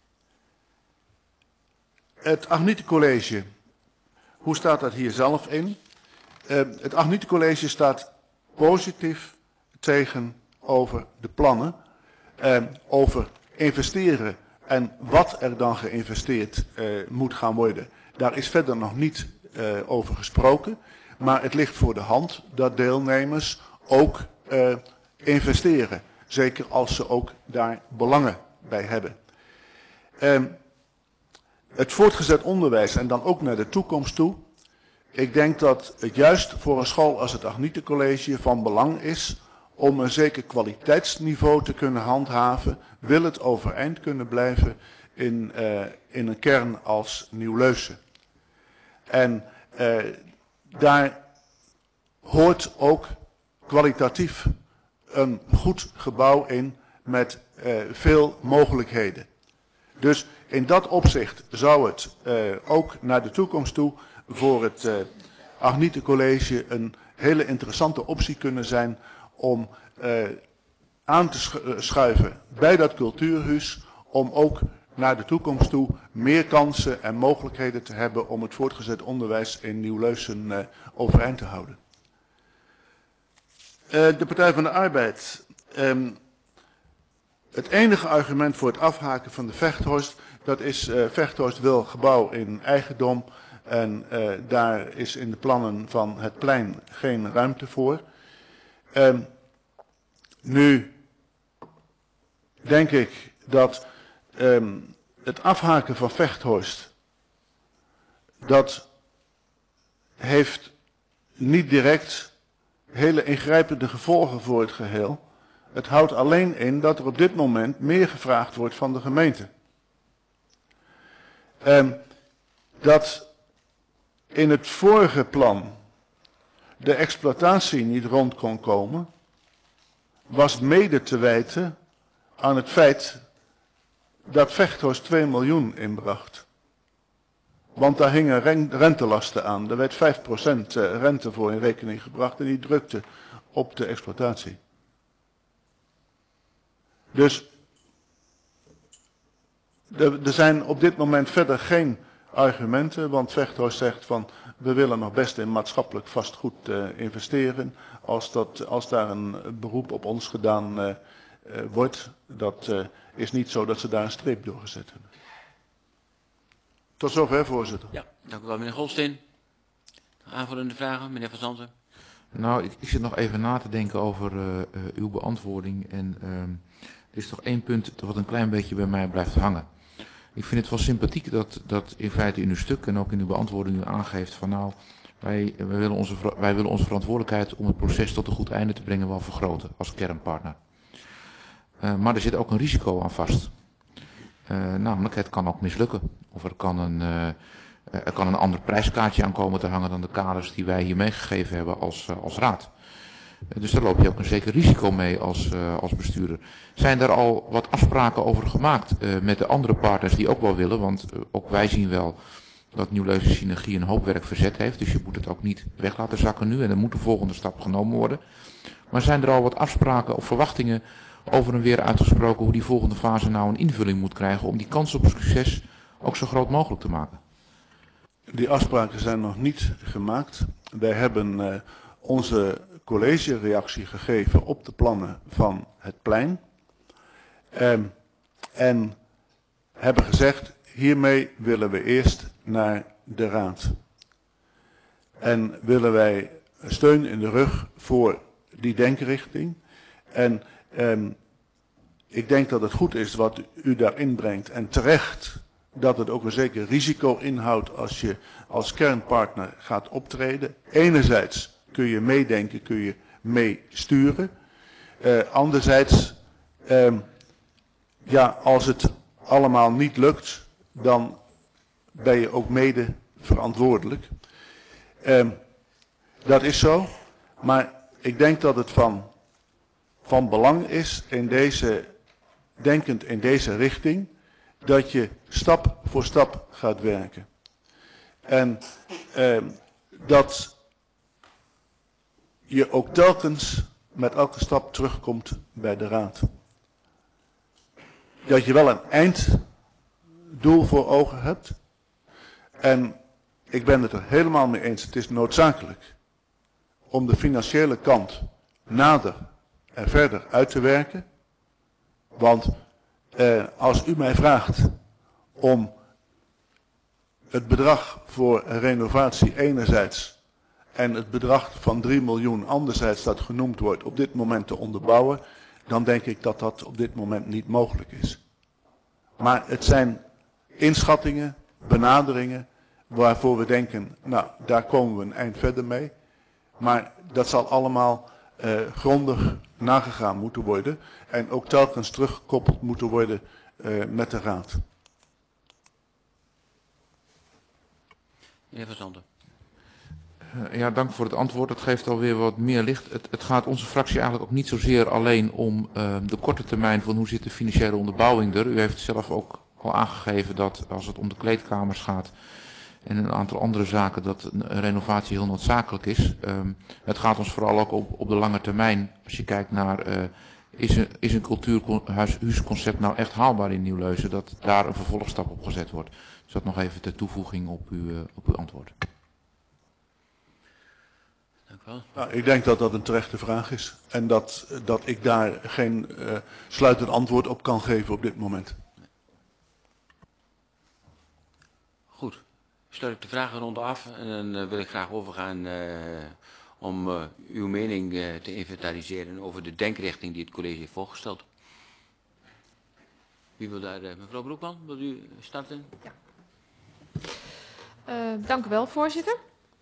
Het Agnietencollege. Hoe staat dat hier zelf in? Uh, het Agnietencollege staat positief tegenover de plannen, uh, over investeren en wat er dan geïnvesteerd uh, moet gaan worden. Daar is verder nog niet uh, over gesproken, maar het ligt voor de hand dat deelnemers ook uh, investeren. Zeker als ze ook daar belangen bij hebben. Uh, Het voortgezet onderwijs en dan ook naar de toekomst toe. Ik denk dat het juist voor een school als het Agnietencollege van belang is om een zeker kwaliteitsniveau te kunnen handhaven. Wil het overeind kunnen blijven in, uh, in een kern als Nieuw-Leusen. En uh, daar hoort ook kwalitatief een goed gebouw in met uh, veel mogelijkheden. Dus in dat opzicht zou het uh, ook naar de toekomst toe voor het uh, Agnietencollege een hele interessante optie kunnen zijn om uh, aan te schuiven bij dat cultuurhuis, om ook naar de toekomst toe meer kansen en mogelijkheden te hebben om het voortgezet onderwijs in Nieuw-Leusen uh, overeind te houden. Uh, de Partij van de Arbeid. Um, Het enige argument voor het afhaken van de Vechthorst, dat is uh, Vechthorst wil gebouw in eigendom en uh, daar is in de plannen van het plein geen ruimte voor. Um, nu denk ik dat um, het afhaken van Vechthorst, dat heeft niet direct hele ingrijpende gevolgen voor het geheel. Het houdt alleen in dat er op dit moment meer gevraagd wordt van de gemeente. Um, dat in het vorige plan de exploitatie niet rond kon komen, was mede te wijten aan het feit dat Vechthorst twee miljoen inbracht. Want daar hingen rentelasten aan. Er werd vijf procent rente voor in rekening gebracht en die drukte op de exploitatie. Dus er zijn op dit moment verder geen argumenten, want Vechthorst zegt van we willen nog best in maatschappelijk vastgoed uh, investeren als, dat, als daar een beroep op ons gedaan uh, uh, wordt. Dat uh, is niet zo dat ze daar een streep door gezet hebben. Tot zover, voorzitter. Ja, dank u wel, meneer Golsteen. Aanvullende vragen, meneer Van Zanten. Nou, ik, ik zit nog even na te denken over uh, uh, uw beantwoording. En uh, er is toch één punt wat een klein beetje bij mij blijft hangen. Ik vind het wel sympathiek dat, dat in feite in uw stuk en ook in uw beantwoording u aangeeft van nou, wij, wij, willen onze, wij willen onze verantwoordelijkheid om het proces tot een goed einde te brengen wel vergroten als kernpartner. Uh, maar er zit ook een risico aan vast. Uh, namelijk, het kan ook mislukken. Of er kan een, uh, er kan een ander prijskaartje aan komen te hangen dan de kaders die wij hier meegegeven hebben als, uh, als raad. Uh, dus daar loop je ook een zeker risico mee als, uh, als bestuurder. Zijn er al wat afspraken over gemaakt uh, met de andere partners die ook wel willen? Want uh, ook wij zien wel dat Nieuw-Leusen Synergie een hoop werk verzet heeft. Dus je moet het ook niet weg laten zakken nu. En er moet de volgende stap genomen worden. Maar zijn er al wat afspraken of verwachtingen over en weer uitgesproken hoe die volgende fase nou een invulling moet krijgen om die kans op succes ook zo groot mogelijk te maken? Die afspraken zijn nog niet gemaakt. Wij hebben uh, onze collegereactie gegeven op de plannen van het plein. Um, en hebben gezegd, hiermee willen we eerst naar de raad. En willen wij steun in de rug voor die denkrichting. En um, ik denk dat het goed is wat u daarin brengt. En terecht dat het ook een zeker risico inhoudt als je als kernpartner gaat optreden. Enerzijds kun je meedenken, kun je meesturen. Uh, anderzijds, um, ja, als het allemaal niet lukt, dan ben je ook mede verantwoordelijk. Um, dat is zo, maar ik denk dat het van, van belang is, in deze, denkend in deze richting, dat je stap voor stap gaat werken. En um, dat je ook telkens met elke stap terugkomt bij de raad. Dat je wel een einddoel voor ogen hebt. En ik ben het er helemaal mee eens. Het is noodzakelijk om de financiële kant nader en verder uit te werken. Want eh, als u mij vraagt om het bedrag voor een renovatie enerzijds en het bedrag van drie miljoen anderzijds dat genoemd wordt op dit moment te onderbouwen, dan denk ik dat dat op dit moment niet mogelijk is. Maar het zijn inschattingen, benaderingen, waarvoor we denken, nou, daar komen we een eind verder mee. Maar dat zal allemaal uh, grondig nagegaan moeten worden en ook telkens teruggekoppeld moeten worden uh, met de raad. Meneer Van Zanten. Uh, ja, dank voor het antwoord. Dat geeft alweer wat meer licht. Het, het gaat onze fractie eigenlijk ook niet zozeer alleen om uh, de korte termijn van hoe zit de financiële onderbouwing er. U heeft zelf ook al aangegeven dat als het om de kleedkamers gaat en een aantal andere zaken dat een renovatie heel noodzakelijk is. Um, het gaat ons vooral ook op, op de lange termijn. Als je kijkt naar, uh, is een, is een cultuurhuisconcept nou echt haalbaar in Nieuw-Leusen, dat daar een vervolgstap op gezet wordt. Dus dat nog even ter toevoeging op uw, uh, op uw antwoord. Dank u wel. Nou, ik denk dat dat een terechte vraag is. En dat, dat ik daar geen uh, sluitend antwoord op kan geven op dit moment. Goed. Sluit ik de vragenronde af en dan uh, wil ik graag overgaan uh, om uh, uw mening uh, te inventariseren over de denkrichting die het college heeft voorgesteld. Wie wil daar, uh, mevrouw Broekman, wil u starten? Ja. Uh, dank u wel, voorzitter.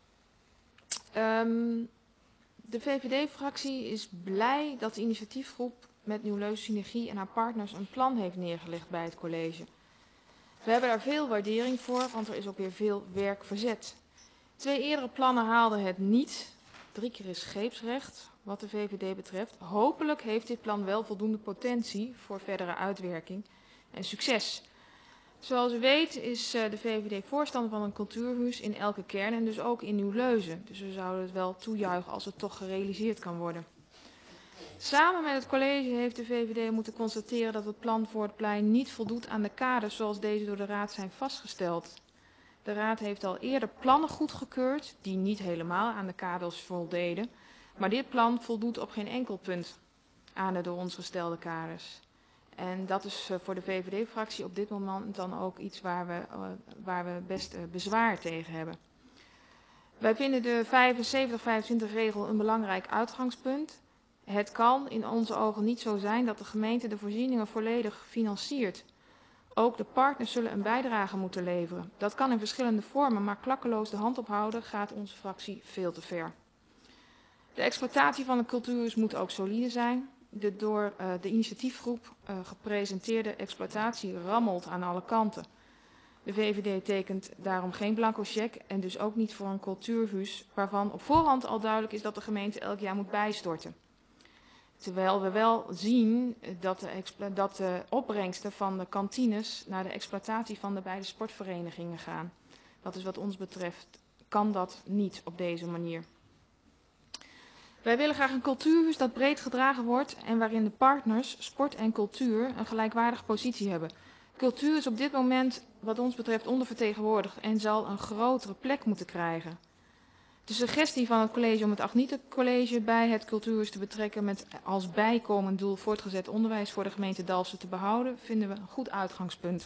Um, de V V D-fractie is blij dat de initiatiefgroep met Nieuw-Leuzen Synergie en haar partners een plan heeft neergelegd bij het college. We hebben daar veel waardering voor, want er is ook weer veel werk verzet. Twee eerdere plannen haalden het niet. Drie keer is scheepsrecht, wat de V V D betreft. Hopelijk heeft dit plan wel voldoende potentie voor verdere uitwerking en succes. Zoals u weet is de V V D voorstander van een cultuurhuis in elke kern en dus ook in Nieuw-Leuzen. Dus we zouden het wel toejuichen als het toch gerealiseerd kan worden. Samen met het college heeft de V V D moeten constateren dat het plan voor het plein niet voldoet aan de kaders zoals deze door de Raad zijn vastgesteld. De Raad heeft al eerder plannen goedgekeurd die niet helemaal aan de kaders voldeden. Maar dit plan voldoet op geen enkel punt aan de door ons gestelde kaders. En dat is voor de V V D-fractie op dit moment dan ook iets waar we, uh, waar we best uh, bezwaar tegen hebben. Wij vinden de vijfenzeventig vijfentwintig regel een belangrijk uitgangspunt. Het kan in onze ogen niet zo zijn dat de gemeente de voorzieningen volledig financiert. Ook de partners zullen een bijdrage moeten leveren. Dat kan in verschillende vormen, maar klakkeloos de hand ophouden gaat onze fractie veel te ver. De exploitatie van de cultuurhuis moet ook solide zijn. De door uh, de initiatiefgroep uh, gepresenteerde exploitatie rammelt aan alle kanten. De V V D tekent daarom geen blanco cheque en dus ook niet voor een cultuurhuis waarvan op voorhand al duidelijk is dat de gemeente elk jaar moet bijstorten. Terwijl we wel zien dat de, dat de opbrengsten van de kantines naar de exploitatie van de beide sportverenigingen gaan. Dat is wat ons betreft, kan dat niet op deze manier. Wij willen graag een cultuurhuis dat breed gedragen wordt en waarin de partners, sport en cultuur, een gelijkwaardige positie hebben. Cultuur is op dit moment wat ons betreft ondervertegenwoordigd en zal een grotere plek moeten krijgen. De suggestie van het college om het Agnietencollege bij het cultuurhuis te betrekken met als bijkomend doel voortgezet onderwijs voor de gemeente Dalfsen te behouden, vinden we een goed uitgangspunt.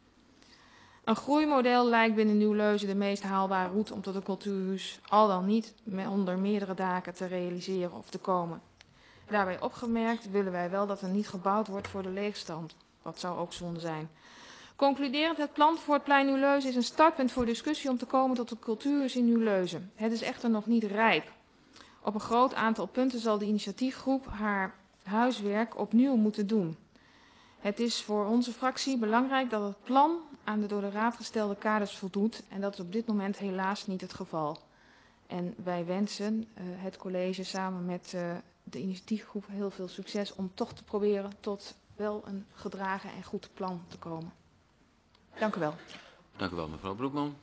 Een groeimodel lijkt binnen Nieuw-Leuzen de meest haalbare route om tot een cultuurhuis al dan niet onder meerdere daken te realiseren of te komen. Daarbij opgemerkt willen wij wel dat er niet gebouwd wordt voor de leegstand. Dat zou ook zonde zijn. Concluderend, het plan voor het plein Nieuw-Leuzen is een startpunt voor discussie om te komen tot een cultuurhuis in Nieuw-Leuzen. Het is echter nog niet rijp. Op een groot aantal punten zal de initiatiefgroep haar huiswerk opnieuw moeten doen. Het is voor onze fractie belangrijk dat het plan aan de door de Raad gestelde kaders voldoet en dat is op dit moment helaas niet het geval. En wij wensen uh, het college samen met uh, de initiatiefgroep heel veel succes om toch te proberen tot wel een gedragen en goed plan te komen. Dank u wel. Dank u wel, mevrouw Broekman.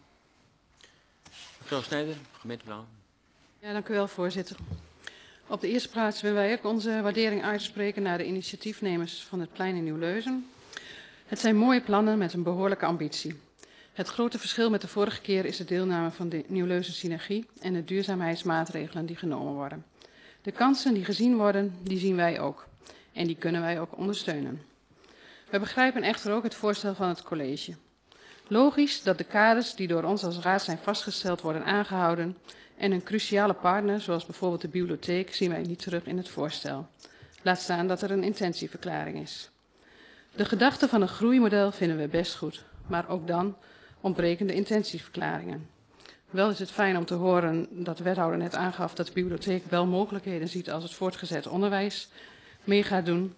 Mevrouw Snijder, gemeentevrouw. Ja, dank u wel, voorzitter. Op de eerste plaats willen wij ook onze waardering uitspreken naar de initiatiefnemers van het plein in Nieuw-Leuzen. Het zijn mooie plannen met een behoorlijke ambitie. Het grote verschil met de vorige keer is de deelname van de Nieuw-Leuzen Synergie en de duurzaamheidsmaatregelen die genomen worden. De kansen die gezien worden, die zien wij ook. En die kunnen wij ook ondersteunen. We begrijpen echter ook het voorstel van het college. Logisch dat de kaders die door ons als raad zijn vastgesteld worden aangehouden en een cruciale partner, zoals bijvoorbeeld de bibliotheek, zien wij niet terug in het voorstel. Laat staan dat er een intentieverklaring is. De gedachte van een groeimodel vinden we best goed, maar ook dan ontbreken de intentieverklaringen. Wel is het fijn om te horen dat de wethouder net aangaf dat de bibliotheek wel mogelijkheden ziet als het voortgezet onderwijs mee gaat doen.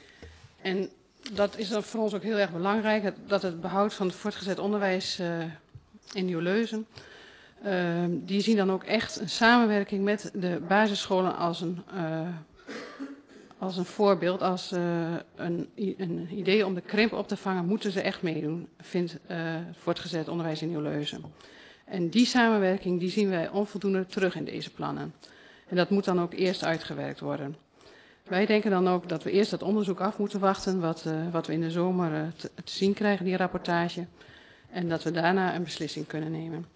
En dat is dan voor ons ook heel erg belangrijk, dat het behoud van het voortgezet onderwijs uh, in Nieuw-Leuzen, uh, die zien dan ook echt een samenwerking met de basisscholen als een, uh, als een voorbeeld, als uh, een, een idee om de krimp op te vangen, moeten ze echt meedoen, vindt uh, het voortgezet onderwijs in Nieuw-Leuzen. En die samenwerking die zien wij onvoldoende terug in deze plannen. En dat moet dan ook eerst uitgewerkt worden. Wij denken dan ook dat we eerst dat onderzoek af moeten wachten, wat, uh, wat we in de zomer uh, te, te zien krijgen, die rapportage. En dat we daarna een beslissing kunnen nemen.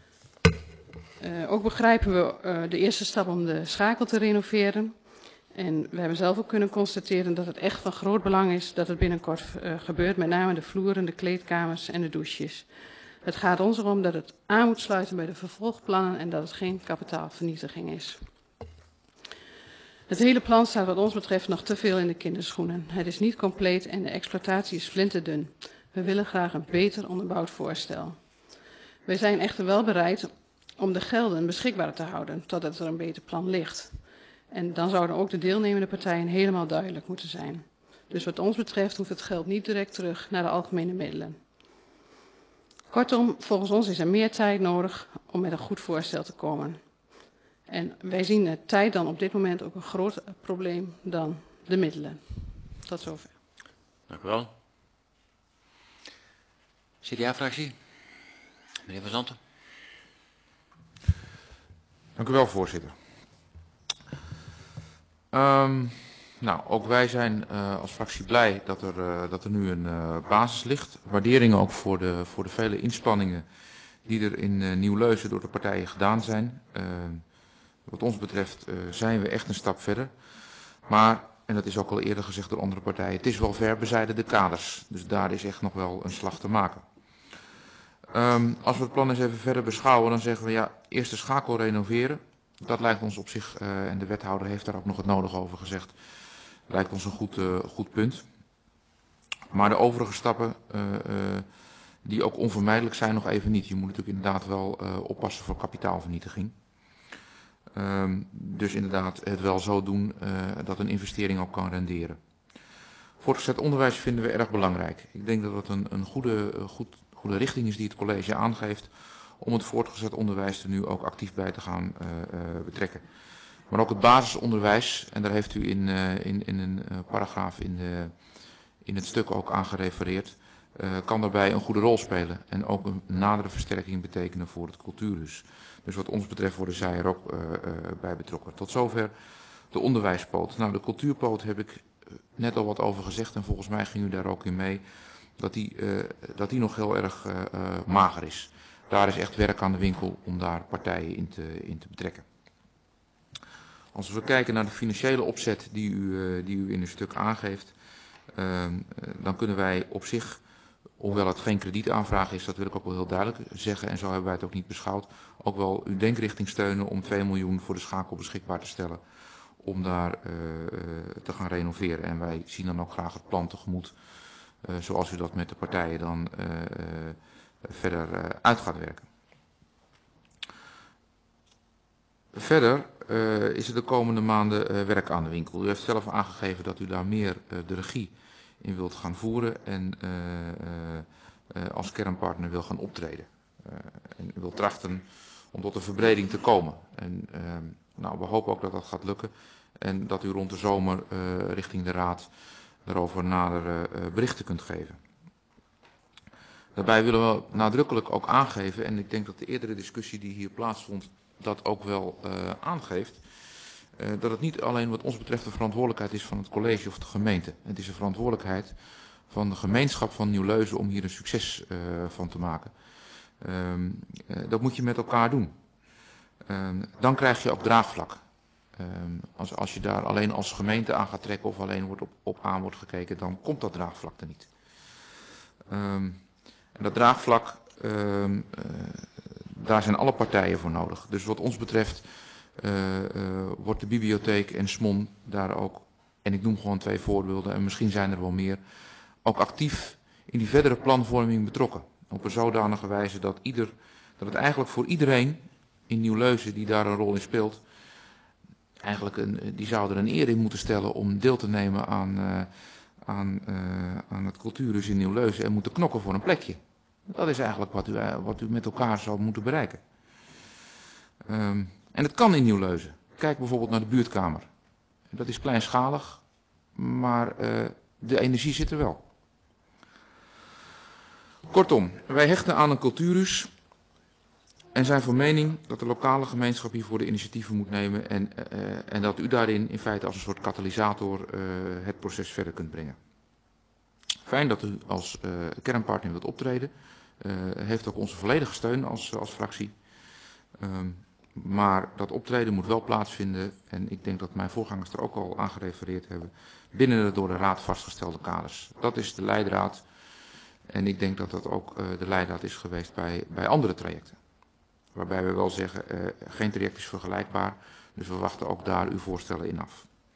Uh, ook begrijpen we uh, de eerste stap om de schakel te renoveren. En we hebben zelf ook kunnen constateren dat het echt van groot belang is dat het binnenkort uh, gebeurt, met name de vloeren, de kleedkamers en de douches. Het gaat ons erom dat het aan moet sluiten bij de vervolgplannen en dat het geen kapitaalvernietiging is. Het hele plan staat wat ons betreft nog te veel in de kinderschoenen. Het is niet compleet en de exploitatie is flinterdun. We willen graag een beter onderbouwd voorstel. Wij zijn echter wel bereid om de gelden beschikbaar te houden totdat er een beter plan ligt. En dan zouden ook de deelnemende partijen helemaal duidelijk moeten zijn. Dus wat ons betreft hoeft het geld niet direct terug naar de algemene middelen. Kortom, volgens ons is er meer tijd nodig om met een goed voorstel te komen. En wij zien de tijd dan op dit moment ook een groter probleem dan de middelen. Tot zover. Dank u wel. C D A-fractie. Meneer Van Zanten. Dank u wel, voorzitter. Um, nou, ook wij zijn uh, als fractie blij dat er, uh, dat er nu een uh, basis ligt. Waardering ook voor de, voor de vele inspanningen die er in uh, Nieuw-Leuzen door de partijen gedaan zijn. Uh, wat ons betreft uh, zijn we echt een stap verder. Maar, en dat is ook al eerder gezegd door andere partijen, het is wel ver bezijden de kaders. Dus daar is echt nog wel een slag te maken. Um, als we het plan eens even verder beschouwen, dan zeggen we ja, eerst de schakel renoveren. Dat lijkt ons op zich, uh, en de wethouder heeft daar ook nog het nodig over gezegd, lijkt ons een goed, uh, goed punt. Maar de overige stappen, uh, uh, die ook onvermijdelijk zijn, nog even niet. Je moet natuurlijk inderdaad wel uh, oppassen voor kapitaalvernietiging. Um, dus inderdaad het wel zo doen uh, dat een investering ook kan renderen. Voortgezet onderwijs vinden we erg belangrijk. Ik denk dat dat een, een goede, uh, goed, goede richting is die het college aangeeft om het voortgezet onderwijs er nu ook actief bij te gaan uh, uh, betrekken. Maar ook het basisonderwijs, en daar heeft u in, uh, in, in een uh, paragraaf in, de, in het stuk ook aan gerefereerd, uh, kan daarbij een goede rol spelen en ook een nadere versterking betekenen voor het cultuurhuis. Dus wat ons betreft worden zij er ook uh, uh, bij betrokken. Tot zover de onderwijspoot. Nou, de cultuurpoot heb ik net al wat over gezegd en volgens mij ging u daar ook in mee, dat die, uh, dat die nog heel erg uh, uh, mager is. Daar is echt werk aan de winkel om daar partijen in te, in te betrekken. Als we kijken naar de financiële opzet die u, uh, die u in uw stuk aangeeft, uh, dan kunnen wij op zich, hoewel het geen kredietaanvraag is, dat wil ik ook wel heel duidelijk zeggen, en zo hebben wij het ook niet beschouwd, ook wel uw denkrichting steunen om twee miljoen voor de schakel beschikbaar te stellen om daar uh, te gaan renoveren. En wij zien dan ook graag het plan tegemoet, uh, zoals u dat met de partijen dan uh, uh, verder uh, uit gaat werken. Verder uh, is er de komende maanden uh, werk aan de winkel. U heeft zelf aangegeven dat u daar meer uh, de regie in wilt gaan voeren en uh, uh, uh, als kernpartner wil gaan optreden. Uh, en wilt trachten om tot een verbreding te komen. En uh, nou, we hopen ook dat dat gaat lukken en dat u rond de zomer uh, richting de Raad daarover nadere uh, berichten kunt geven. Daarbij willen we nadrukkelijk ook aangeven, en ik denk dat de eerdere discussie die hier plaatsvond dat ook wel uh, aangeeft, uh, dat het niet alleen wat ons betreft de verantwoordelijkheid is van het college of de gemeente. Het is een verantwoordelijkheid van de gemeenschap van Nieuw-Leuzen om hier een succes uh, van te maken. Um, uh, dat moet je met elkaar doen. Um, dan krijg je ook draagvlak. Um, als, als je daar alleen als gemeente aan gaat trekken of alleen wordt op, op aan wordt gekeken, dan komt dat draagvlak er niet. Um, en dat draagvlak, um, uh, daar zijn alle partijen voor nodig. Dus wat ons betreft uh, uh, wordt de bibliotheek en SMON daar ook, en ik noem gewoon twee voorbeelden en misschien zijn er wel meer, ook actief in die verdere planvorming betrokken. Op een zodanige wijze dat, ieder, dat het eigenlijk voor iedereen in Nieuw-Leuzen die daar een rol in speelt, eigenlijk een, die zou er een eer in moeten stellen om deel te nemen aan, uh, aan, uh, aan het cultuurhuis in Nieuw-Leuzen en moeten knokken voor een plekje. Dat is eigenlijk wat u, uh, wat u met elkaar zou moeten bereiken. Um, en het kan in Nieuw-Leuzen. Kijk bijvoorbeeld naar de buurtkamer. Dat is kleinschalig, maar uh, de energie zit er wel. Kortom, wij hechten aan een cultuurhuis en zijn van mening dat de lokale gemeenschap hiervoor de initiatieven moet nemen en, uh, en dat u daarin in feite als een soort katalysator uh, het proces verder kunt brengen. Fijn dat u als uh, kernpartner wilt optreden. Uh, heeft ook onze volledige steun als, als fractie. Um, maar dat optreden moet wel plaatsvinden en ik denk dat mijn voorgangers er ook al aan gerefereerd hebben, binnen de door de Raad vastgestelde kaders. Dat is de leidraad en ik denk dat dat ook uh, de leidraad is geweest bij, bij andere trajecten. Waarbij we wel zeggen, uh, geen traject is vergelijkbaar, dus we wachten ook daar uw voorstellen in af.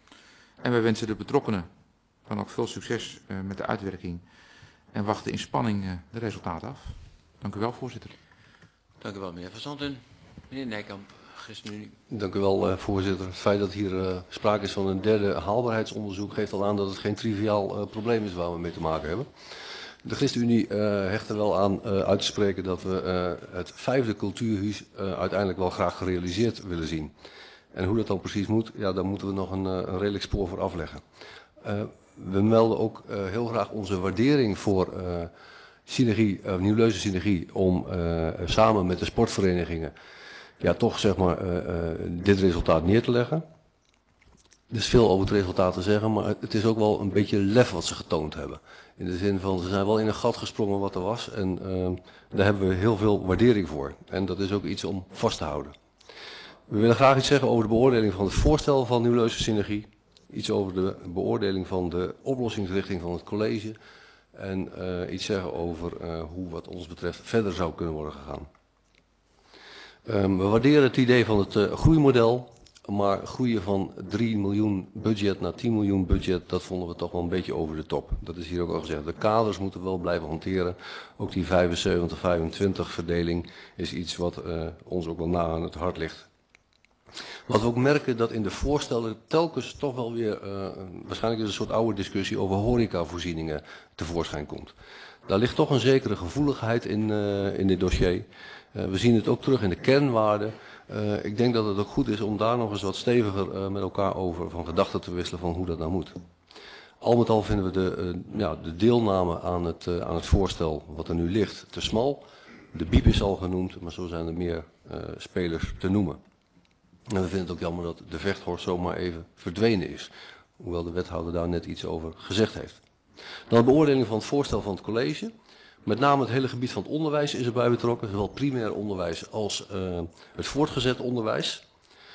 En wij wensen de betrokkenen dan ook veel succes uh, met de uitwerking en wachten in spanning uh, de resultaten af. Dank u wel, voorzitter. Dank u wel, meneer Van Zanten. Meneer Nijkamp, ChristenUnie. Dank u wel, uh, voorzitter. Het feit dat hier uh, sprake is van een derde haalbaarheidsonderzoek geeft al aan dat het geen triviaal uh, probleem is waar we mee te maken hebben. De ChristenUnie uh, hecht er wel aan uh, uit te spreken dat we uh, het vijfde cultuurhuis uh, uiteindelijk wel graag gerealiseerd willen zien. En hoe dat dan precies moet, ja, daar moeten we nog een, uh, een redelijk spoor voor afleggen. Uh, we melden ook uh, heel graag onze waardering voor uh, synergie, uh, Nieuw-Leuzen synergie om uh, samen met de sportverenigingen ja, toch zeg maar uh, uh, dit resultaat neer te leggen. Er is veel over het resultaat te zeggen, maar het is ook wel een beetje lef wat ze getoond hebben. In de zin van, ze zijn wel in een gat gesprongen wat er was en uh, daar hebben we heel veel waardering voor. En dat is ook iets om vast te houden. We willen graag iets zeggen over de beoordeling van het voorstel van Nieuw-Leuzen synergie. Iets over de beoordeling van de oplossingsrichting van het college. En uh, iets zeggen over uh, hoe wat ons betreft verder zou kunnen worden gegaan. Um, we waarderen het idee van het uh, groeimodel. Maar groeien van drie miljoen budget naar tien miljoen budget, dat vonden we toch wel een beetje over de top. Dat is hier ook al gezegd. De kaders moeten we wel blijven hanteren. Ook die vijfenzeventig vijfentwintig verdeling is iets wat uh, ons ook wel na aan het hart ligt. Wat we ook merken dat in de voorstellen telkens toch wel weer, uh, waarschijnlijk is een soort oude discussie over horecavoorzieningen tevoorschijn komt. Daar ligt toch een zekere gevoeligheid in, uh, in dit dossier. Uh, we zien het ook terug in de kernwaarden. Uh, ik denk dat het ook goed is om daar nog eens wat steviger uh, met elkaar over van gedachten te wisselen van hoe dat nou moet. Al met al vinden we de, uh, ja, de deelname aan het, uh, aan het voorstel wat er nu ligt te smal. De B I E B is al genoemd, maar zo zijn er meer uh, spelers te noemen. En we vinden het ook jammer dat de Vechthorst zomaar even verdwenen is. Hoewel de wethouder daar net iets over gezegd heeft. Dan de beoordeling van het voorstel van het college. Met name het hele gebied van het onderwijs is erbij betrokken. Zowel primair onderwijs als uh, het voortgezet onderwijs.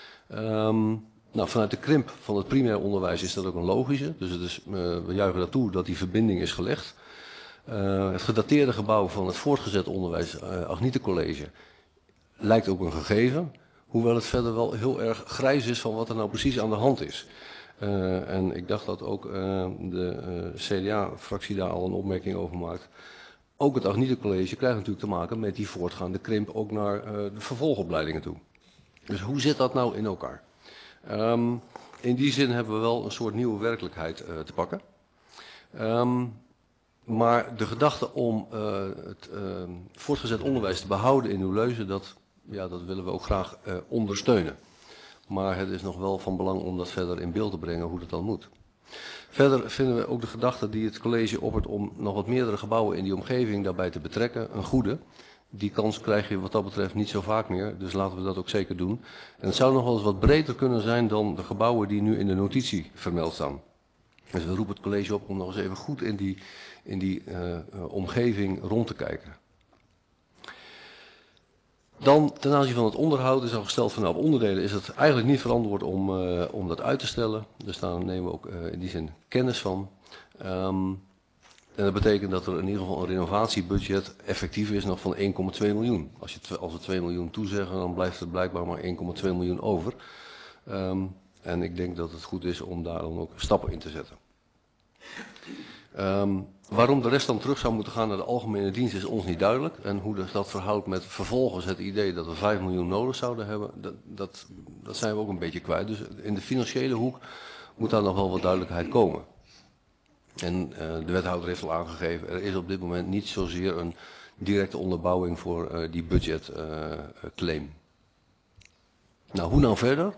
Um, nou, vanuit de krimp van het primair onderwijs is dat ook een logische. Dus het is, uh, we juichen daartoe dat die verbinding is gelegd. Uh, het gedateerde gebouw van het voortgezet onderwijs, uh, Agnieten College, lijkt ook een gegeven. Hoewel het verder wel heel erg grijs is van wat er nou precies aan de hand is. Uh, en ik dacht dat ook uh, de uh, C D A-fractie daar al een opmerking over maakt. Ook het Agnieten College krijgt natuurlijk te maken met die voortgaande krimp ook naar uh, de vervolgopleidingen toe. Dus hoe zit dat nou in elkaar? Um, in die zin hebben we wel een soort nieuwe werkelijkheid uh, te pakken. Um, maar de gedachte om uh, het uh, voortgezet onderwijs te behouden in Nieuw-Leuzen, dat, ja, dat willen we ook graag uh, ondersteunen. Maar het is nog wel van belang om dat verder in beeld te brengen hoe dat dan moet. Verder vinden we ook de gedachte die het college oppert om nog wat meerdere gebouwen in die omgeving daarbij te betrekken een goede. Die kans krijg je wat dat betreft niet zo vaak meer, dus laten we dat ook zeker doen. En het zou nog wel eens wat breder kunnen zijn dan de gebouwen die nu in de notitie vermeld staan. Dus we roepen het college op om nog eens even goed in die, in die uh, omgeving rond te kijken. Dan ten aanzien van het onderhoud is al gesteld van nou, op onderdelen is het eigenlijk niet verantwoord om, uh, om dat uit te stellen. Dus daar nemen we ook uh, in die zin kennis van. Um, en dat betekent dat er in ieder geval een renovatiebudget effectief is nog van één komma twee miljoen. Als, je, als we twee miljoen toezeggen, dan blijft er blijkbaar maar één komma twee miljoen over. Um, en ik denk dat het goed is om daar dan ook stappen in te zetten. Um, waarom de rest dan terug zou moeten gaan naar de algemene dienst is ons niet duidelijk. En hoe dat verhoudt met vervolgens het idee dat we vijf miljoen nodig zouden hebben, dat, dat, dat zijn we ook een beetje kwijt. Dus in de financiële hoek moet daar nog wel wat duidelijkheid komen. En uh, de wethouder heeft al aangegeven, er is op dit moment niet zozeer een directe onderbouwing voor uh, die budgetclaim. Uh, nou, hoe nou verder?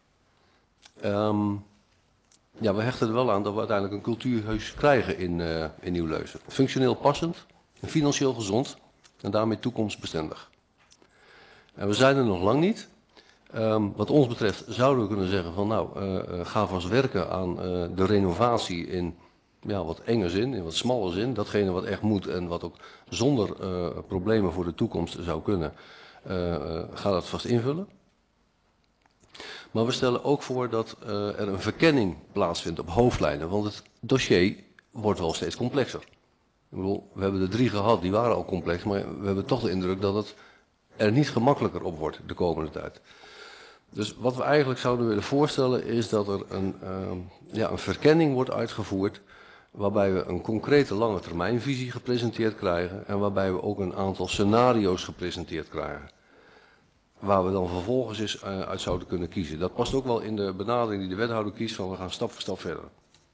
Um, Ja, we hechten er wel aan dat we uiteindelijk een cultuurhuis krijgen in, uh, in Nieuw-Leuzen. Functioneel passend, financieel gezond en daarmee toekomstbestendig. En we zijn er nog lang niet. Um, wat ons betreft zouden we kunnen zeggen van nou, uh, uh, ga vast werken aan uh, de renovatie in ja, wat enge zin, in wat smalle zin. Datgene wat echt moet en wat ook zonder uh, problemen voor de toekomst zou kunnen, uh, uh, ga dat vast invullen. Maar we stellen ook voor dat uh, er een verkenning plaatsvindt op hoofdlijnen, want het dossier wordt wel steeds complexer. Ik bedoel, we hebben er drie gehad, die waren al complex, maar we hebben toch de indruk dat het er niet gemakkelijker op wordt de komende tijd. Dus wat we eigenlijk zouden willen voorstellen is dat er een, uh, ja, een verkenning wordt uitgevoerd waarbij we een concrete lange termijnvisie gepresenteerd krijgen en waarbij we ook een aantal scenario's gepresenteerd krijgen. Waar we dan vervolgens eens uh, uit zouden kunnen kiezen. Dat past ook wel in de benadering die de wethouder kiest van we gaan stap voor stap verder.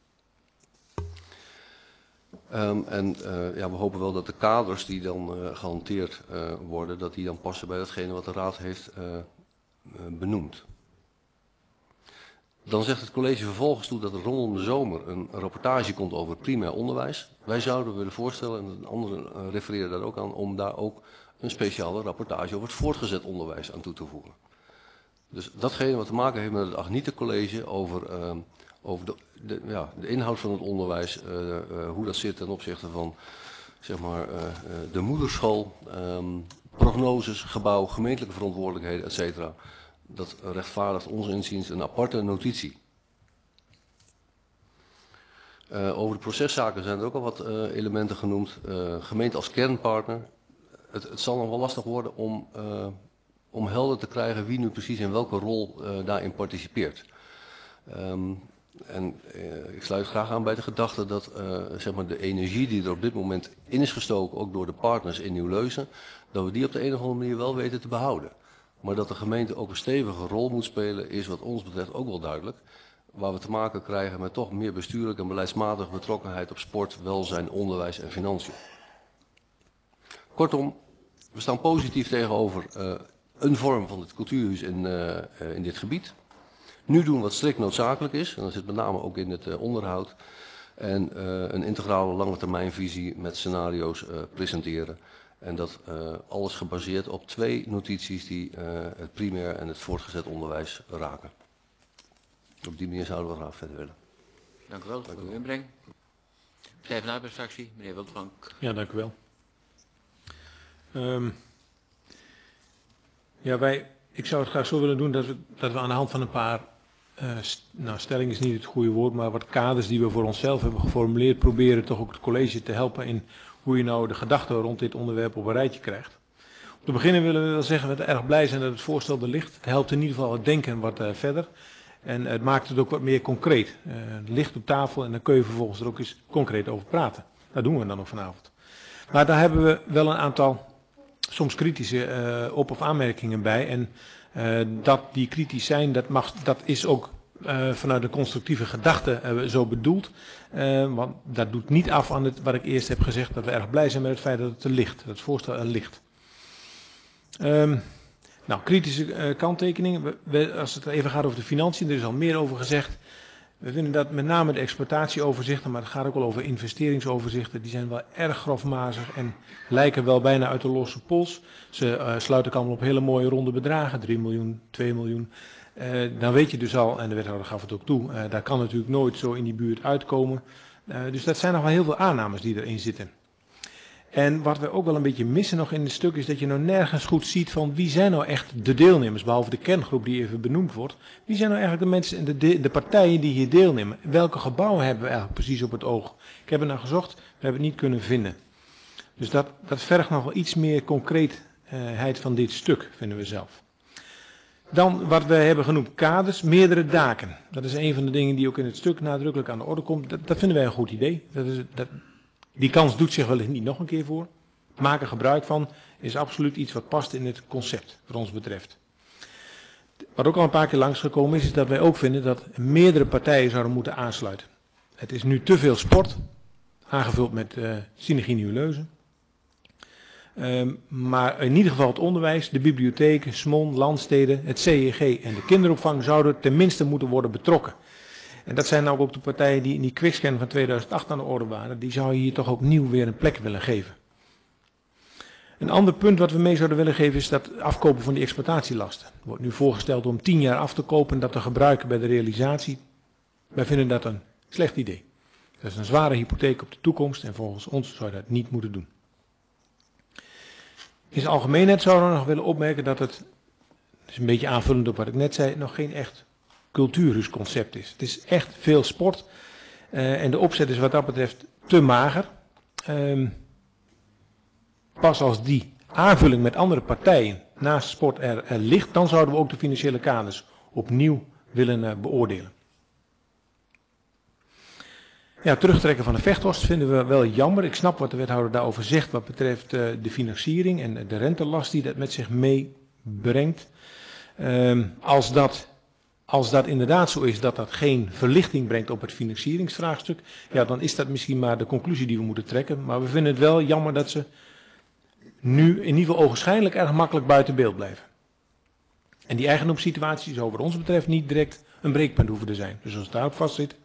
Um, en uh, ja, we hopen wel dat de kaders die dan uh, gehanteerd uh, worden, dat die dan passen bij datgene wat de raad heeft uh, uh, benoemd. Dan zegt het college vervolgens toe dat er rondom de zomer een rapportage komt over het primair onderwijs. Wij zouden willen voorstellen, en anderen uh, refereren daar ook aan, om daar ook een speciale rapportage over het voortgezet onderwijs aan toe te voegen. Dus datgene wat te maken heeft met het Agnete College over, uh, over de, de, ja, de inhoud van het onderwijs, uh, uh, hoe dat zit ten opzichte van zeg maar, uh, uh, de moederschool, um, prognoses, gebouw, gemeentelijke verantwoordelijkheden, et cetera. Dat rechtvaardigt ons inziens een aparte notitie. Uh, over de proceszaken zijn er ook al wat uh, elementen genoemd. Uh, gemeente als kernpartner. Het, het zal nog wel lastig worden om, uh, om helder te krijgen wie nu precies in welke rol uh, daarin participeert. Um, en uh, ik sluit graag aan bij de gedachte dat uh, zeg maar de energie die er op dit moment in is gestoken, ook door de partners in Nieuw-Leusen, dat we die op de een of andere manier wel weten te behouden. Maar dat de gemeente ook een stevige rol moet spelen is wat ons betreft ook wel duidelijk. Waar we te maken krijgen met toch meer bestuurlijke en beleidsmatige betrokkenheid op sport, welzijn, onderwijs en financiën. Kortom, we staan positief tegenover uh, een vorm van het cultuurhuis in, uh, uh, in dit gebied. Nu doen wat strikt noodzakelijk is, en dat zit met name ook in het uh, onderhoud. En uh, een integrale lange termijnvisie met scenario's uh, presenteren. En dat uh, alles gebaseerd op twee notities die uh, het primair en het voortgezet onderwijs raken. Op die manier zouden we graag verder willen. Dank u wel voor uw inbreng. Partij van de Arbeidsfractie, meneer Wildvank. Ja, dank u wel. Um, ja, wij, ik zou het graag zo willen doen dat we, dat we aan de hand van een paar, uh, st nou stelling is niet het goede woord, maar wat kaders die we voor onszelf hebben geformuleerd, proberen toch ook het college te helpen in hoe je nou de gedachten rond dit onderwerp op een rijtje krijgt. Om te beginnen willen we wel zeggen dat we erg blij zijn dat het voorstel er ligt. Het helpt in ieder geval het denken wat uh, verder. En het maakt het ook wat meer concreet. Uh, het ligt op tafel en dan kun je vervolgens er ook eens concreet over praten. Dat doen we dan ook vanavond. Maar daar hebben we wel een aantal soms kritische uh, op- of aanmerkingen bij. En uh, dat die kritisch zijn, dat, mag, dat is ook uh, vanuit de constructieve gedachte uh, zo bedoeld. Uh, want dat doet niet af aan het, wat ik eerst heb gezegd, dat we erg blij zijn met het feit dat het er ligt. Dat het voorstel er ligt. Um, nou, kritische uh, kanttekeningen. We, we, als het even gaat over de financiën, er is al meer over gezegd. We vinden dat met name de exploitatieoverzichten, maar het gaat ook wel over investeringsoverzichten, die zijn wel erg grofmazig en lijken wel bijna uit de losse pols. Ze uh, sluiten allemaal op hele mooie ronde bedragen, drie miljoen, twee miljoen. Uh, dan weet je dus al, en de wethouder gaf het ook toe, uh, daar kan natuurlijk nooit zo in die buurt uitkomen. Uh, dus dat zijn nog wel heel veel aannames die erin zitten. En wat we ook wel een beetje missen nog in het stuk is dat je nou nergens goed ziet van wie zijn nou echt de deelnemers, behalve de kerngroep die even benoemd wordt. Wie zijn nou eigenlijk de mensen en de, de, de partijen die hier deelnemen? Welke gebouwen hebben we eigenlijk precies op het oog? Ik heb het nou gezocht, we hebben het niet kunnen vinden. Dus dat, dat vergt nog wel iets meer concreetheid van dit stuk, vinden we zelf. Dan wat we hebben genoemd kaders, meerdere daken. Dat is een van de dingen die ook in het stuk nadrukkelijk aan de orde komt. Dat, dat vinden wij een goed idee. Dat is, dat, die kans doet zich wellicht niet nog een keer voor. Maken gebruik van is absoluut iets wat past in het concept, wat ons betreft. Wat ook al een paar keer langsgekomen is, is dat wij ook vinden dat meerdere partijen zouden moeten aansluiten. Het is nu te veel sport, aangevuld met uh, Synergie Nieuw-Leusen. Um, maar in ieder geval het onderwijs, de bibliotheken, SMON, landsteden, het C E G en de kinderopvang zouden tenminste moeten worden betrokken. En dat zijn nou ook de partijen die in die quickscan van tweeduizend acht aan de orde waren. Die zou je hier toch ook nieuw weer een plek willen geven. Een ander punt wat we mee zouden willen geven is dat afkopen van die exploitatielasten. Er wordt nu voorgesteld om tien jaar af te kopen en dat te gebruiken bij de realisatie. Wij vinden dat een slecht idee. Dat is een zware hypotheek op de toekomst en volgens ons zou je dat niet moeten doen. In zijn algemeenheid zouden we nog willen opmerken dat het, dat is een beetje aanvullend op wat ik net zei, nog geen echt cultuurhuisconcept is. Het is echt veel sport uh, en de opzet is wat dat betreft te mager. Um, pas als die aanvulling met andere partijen naast sport er, er ligt, dan zouden we ook de financiële kaders opnieuw willen uh, beoordelen. Ja, terugtrekken van de Vechthorst vinden we wel jammer. Ik snap wat de wethouder daarover zegt wat betreft uh, de financiering en de rentelast die dat met zich meebrengt. Um, als, dat, als dat inderdaad zo is dat dat geen verlichting brengt op het financieringsvraagstuk, ja, dan is dat misschien maar de conclusie die we moeten trekken. Maar we vinden het wel jammer dat ze nu in ieder geval ogenschijnlijk erg makkelijk buiten beeld blijven. En die eigendomssituatie zou wat ons betreft niet direct een breekpunt hoeven te zijn. Dus als het daarop vast zit.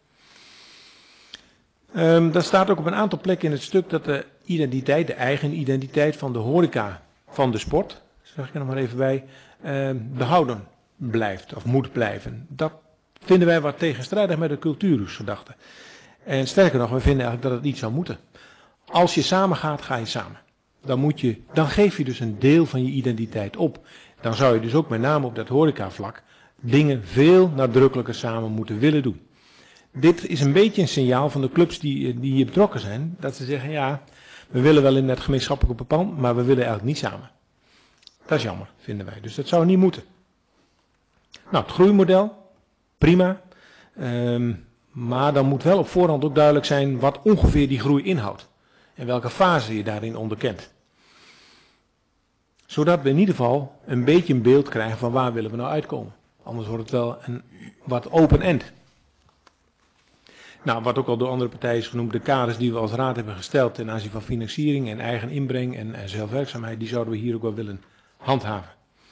Um, dat staat ook op een aantal plekken in het stuk dat de identiteit, de eigen identiteit van de horeca van de sport, zeg ik er nog maar even bij, um, behouden blijft of moet blijven. Dat vinden wij wat tegenstrijdig met de cultuurgedachte. En sterker nog, we vinden eigenlijk dat het niet zou moeten. Als je samen gaat, ga je samen. Dan, moet je, dan geef je dus een deel van je identiteit op. Dan zou je dus ook met name op dat horecavlak dingen veel nadrukkelijker samen moeten willen doen. Dit is een beetje een signaal van de clubs die, die hier betrokken zijn. Dat ze zeggen, ja, we willen wel in het gemeenschappelijke pand, maar we willen eigenlijk niet samen. Dat is jammer, vinden wij. Dus dat zou niet moeten. Nou, het groeimodel, prima. Um, maar dan moet wel op voorhand ook duidelijk zijn wat ongeveer die groei inhoudt. En welke fase je daarin onderkent. Zodat we in ieder geval een beetje een beeld krijgen van waar willen we nou uitkomen. Anders wordt het wel een wat open end. Nou, wat ook al door andere partijen is genoemd, de kaders die we als raad hebben gesteld ten aanzien van financiering en eigen inbreng en, en zelfwerkzaamheid, die zouden we hier ook wel willen handhaven.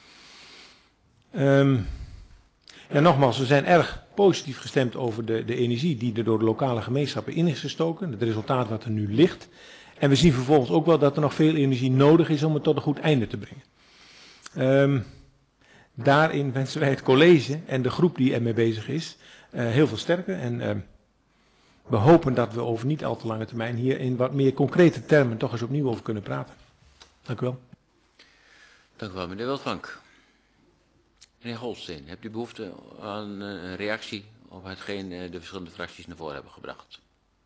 Um, ja, nogmaals, we zijn erg positief gestemd over de, de energie die er door de lokale gemeenschappen in is gestoken, het resultaat wat er nu ligt. En we zien vervolgens ook wel dat er nog veel energie nodig is om het tot een goed einde te brengen. Um, daarin wensen wij het college en de groep die ermee bezig is uh, heel veel sterkte. En uh, we hopen dat we over niet al te lange termijn hier in wat meer concrete termen toch eens opnieuw over kunnen praten. Dank u wel. Dank u wel, meneer Wildvank. Meneer Goldsteen, hebt u behoefte aan een reactie op hetgeen de verschillende fracties naar voren hebben gebracht?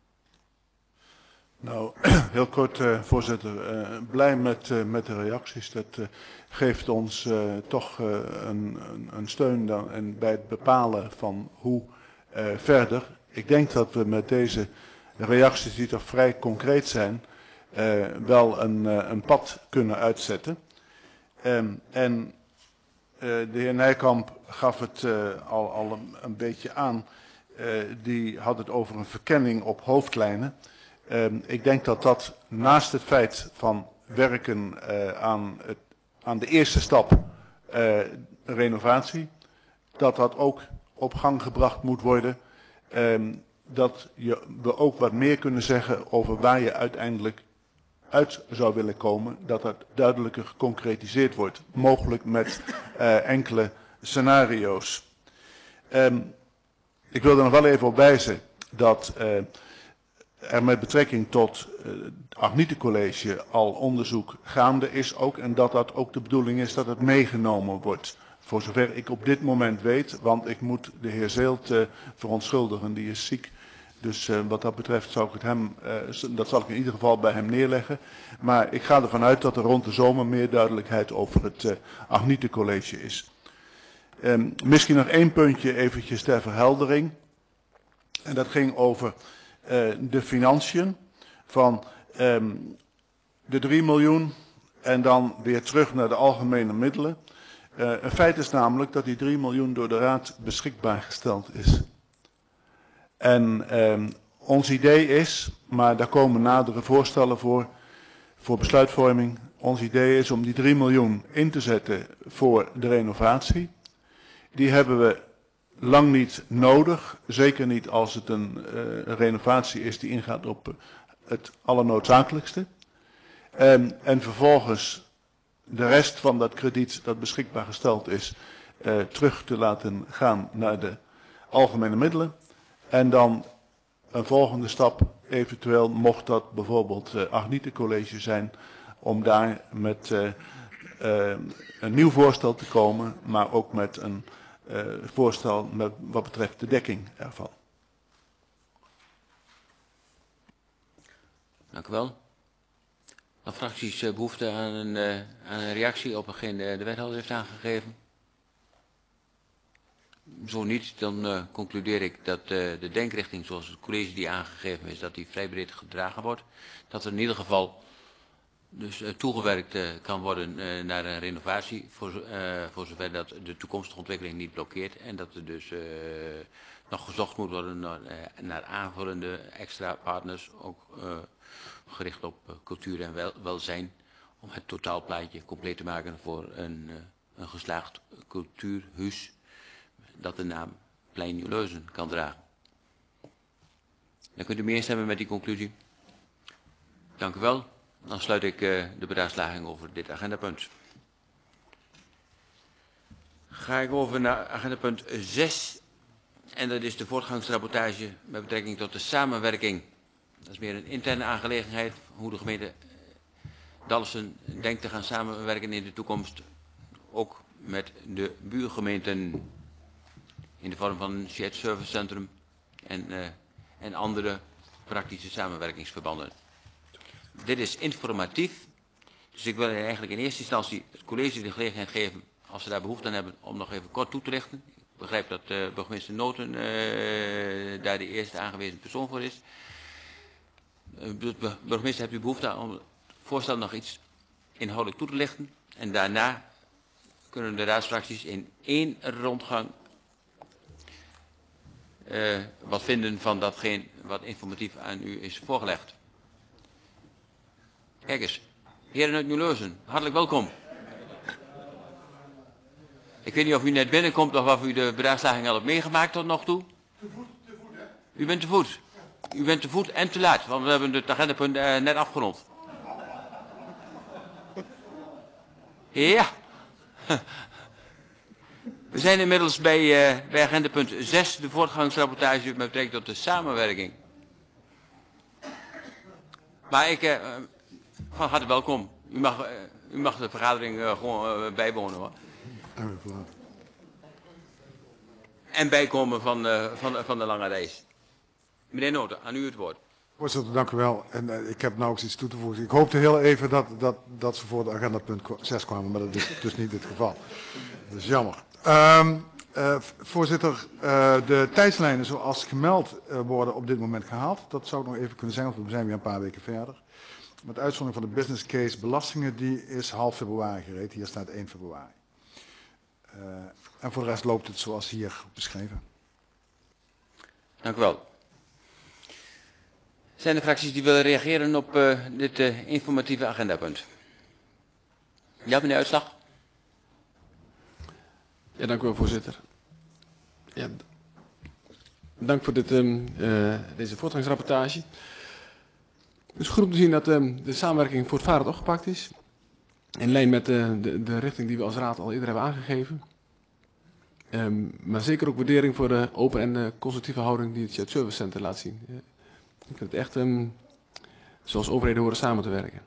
Nou, heel kort, uh, voorzitter. Uh, blij met, uh, met de reacties. Dat uh, geeft ons uh, toch uh, een, een steun dan, en bij het bepalen van hoe uh, verder. Ik denk dat we met deze reacties, die toch vrij concreet zijn, uh, wel een, uh, een pad kunnen uitzetten. Um, en uh, de heer Nijkamp gaf het uh, al, al een, een beetje aan. Uh, die had het over een verkenning op hoofdlijnen. Um, ik denk dat dat naast het feit van werken uh, aan, het, aan de eerste stap, uh, renovatie, dat dat ook op gang gebracht moet worden. Um, dat je, we ook wat meer kunnen zeggen over waar je uiteindelijk uit zou willen komen. Dat dat duidelijker geconcretiseerd wordt. Mogelijk met uh, enkele scenario's. Um, ik wil er nog wel even op wijzen dat uh, er met betrekking tot uh, het Agnietencollege al onderzoek gaande is ook. En dat dat ook de bedoeling is dat het meegenomen wordt. Voor zover ik op dit moment weet, want ik moet de heer Zeelt uh, verontschuldigen, die is ziek. Dus uh, wat dat betreft zou ik het hem, uh, dat zal ik in ieder geval bij hem neerleggen. Maar ik ga ervan uit dat er rond de zomer meer duidelijkheid over het uh, Agnietencollege is. Um, misschien nog één puntje eventjes ter verheldering. En dat ging over uh, de financiën van um, de drie miljoen en dan weer terug naar de algemene middelen. Uh, een feit is namelijk dat die drie miljoen door de Raad beschikbaar gesteld is. En um, ons idee is, maar daar komen nadere voorstellen voor, voor besluitvorming. Ons idee is om die drie miljoen in te zetten voor de renovatie. Die hebben we lang niet nodig. Zeker niet als het een uh, renovatie is die ingaat op het allernoodzakelijkste. Um, en vervolgens de rest van dat krediet dat beschikbaar gesteld is, uh, terug te laten gaan naar de algemene middelen. En dan een volgende stap, eventueel mocht dat bijvoorbeeld uh, Agnietencollege zijn, om daar met uh, uh, een nieuw voorstel te komen, maar ook met een uh, voorstel met wat betreft de dekking ervan. Dank u wel. Nog fracties uh, behoefte aan een, uh, aan een reactie op hetgeen de, de wethouder heeft aangegeven? Zo niet, dan uh, concludeer ik dat uh, de denkrichting zoals het college die aangegeven is, dat die vrij breed gedragen wordt. Dat er in ieder geval dus uh, toegewerkt uh, kan worden uh, naar een renovatie, voor, uh, voor zover dat de toekomstige ontwikkeling niet blokkeert. En dat er dus uh, nog gezocht moet worden naar, uh, naar aanvullende extra partners, ook uh, gericht op uh, cultuur en wel, welzijn, om het totaalplaatje compleet te maken voor een, uh, een geslaagd cultuurhuis dat de naam Plein Nieuw-Leusen kan dragen. Dan kunt u mee instemmen met die conclusie. Dank u wel. Dan sluit ik uh, de beraadslaging over dit agendapunt. Ga ik over naar agendapunt zes. En dat is de voortgangsrapportage met betrekking tot de samenwerking. Dat is meer een interne aangelegenheid. Hoe de gemeente Dalfsen denkt te gaan samenwerken in de toekomst. Ook met de buurgemeenten. In de vorm van een shared service centrum en, uh, en andere praktische samenwerkingsverbanden. Dit is informatief, dus ik wil eigenlijk in eerste instantie het college de gelegenheid geven, als ze daar behoefte aan hebben, om nog even kort toe te lichten. Ik begrijp dat uh, burgemeester Noten uh, daar de eerste aangewezen persoon voor is. Uh, burgemeester, hebt u behoefte aan om het voorstel nog iets inhoudelijk toe te lichten? En daarna kunnen de raadsfracties in één rondgang Uh, wat vinden van datgene wat informatief aan u is voorgelegd. Kijk eens, heren uit Nieuw-Leusen, hartelijk welkom. Ik weet niet of u net binnenkomt of of u de beraadslaging al hebt meegemaakt tot nog toe. Te voet, te voet, hè? U bent te voet. U bent te voet en te laat, want we hebben het agendapunt uh, net afgerond. Ja. We zijn inmiddels bij, uh, bij agendapunt zes, de voortgangsrapportage met betrekking tot de samenwerking. Maar ik, uh, van harte welkom. U mag, uh, u mag de vergadering uh, gewoon uh, bijwonen hoor. En bijkomen van, uh, van, van de lange reis. Meneer Noten, aan u het woord. Voorzitter, dank u wel. En uh, ik heb nauwelijks iets toe te voegen. Ik hoopte heel even dat, dat, dat ze voor de agendapunt zes kwamen, maar dat is dus niet het geval. Dat is jammer. Um, uh, voorzitter, uh, de tijdslijnen zoals gemeld uh, worden op dit moment gehaald. Dat zou ik nog even kunnen zijn, want we zijn weer een paar weken verder. Met uitzondering van de business case belastingen, die is half februari gereed. Hier staat één februari. Uh, en voor de rest loopt het zoals hier beschreven. Dank u wel. Zijn er fracties die willen reageren op uh, dit uh, informatieve agendapunt? Ja, meneer Uitslag. Ja, dank u wel, voorzitter. Ja, dank voor dit, um, uh, deze voortgangsrapportage. Het is goed om te zien dat um, de samenwerking voortvarend opgepakt is. In lijn met uh, de, de richting die we als raad al eerder hebben aangegeven. Um, maar zeker ook waardering voor de open en uh, constructieve houding die het Shared Service Center laat zien. Uh, ik vind het echt um, zoals overheden horen samen te werken.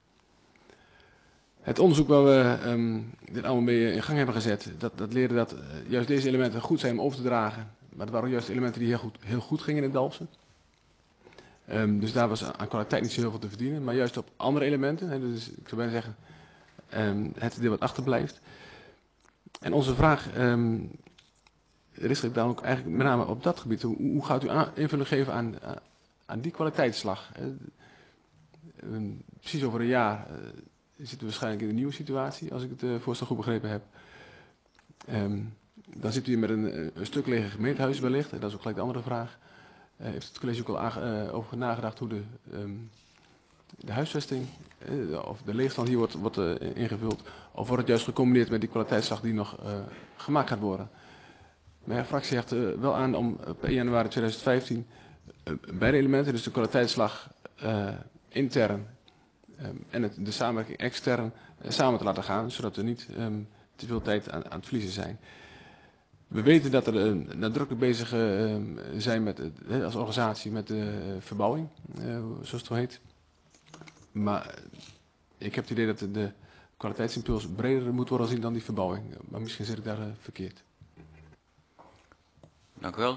Het onderzoek waar we um, dit allemaal mee in gang hebben gezet, dat, dat leerde dat uh, juist deze elementen goed zijn om over te dragen. Maar dat waren ook juist elementen die heel goed, heel goed gingen in het Dalfsen. Um, dus daar was aan kwaliteit niet zo heel veel te verdienen. Maar juist op andere elementen, hè, dus ik zou bijna zeggen, um, het deel wat achterblijft. En onze vraag um, richt dan ook eigenlijk met name op dat gebied. Hoe, hoe gaat u aan, invulling geven aan, aan die kwaliteitsslag? Uh, um, precies over een jaar uh, zitten we waarschijnlijk in een nieuwe situatie, als ik het uh, voorstel goed begrepen heb. Um, dan zit u hier met een, een stuk lege gemeentehuis wellicht. En dat is ook gelijk de andere vraag. Uh, heeft het college ook al aange, uh, over nagedacht hoe de, um, de huisvesting uh, of de leegstand hier wordt, wordt uh, ingevuld? Of wordt het juist gecombineerd met die kwaliteitsslag die nog uh, gemaakt gaat worden? Mijn fractie hecht uh, wel aan om per één januari tweeduizend vijftien uh, beide elementen, dus de kwaliteitsslag uh, intern um, en het, de samenwerking extern, uh, samen te laten gaan, zodat we niet um, te veel tijd aan, aan het verliezen zijn. We weten dat er uh, nadrukkelijk bezig uh, zijn met, uh, als organisatie met de uh, verbouwing, uh, zoals het zo heet. Maar uh, ik heb het idee dat de, de kwaliteitsimpuls breder moet worden gezien dan die verbouwing. Maar misschien zit ik daar uh, verkeerd. Dank u wel.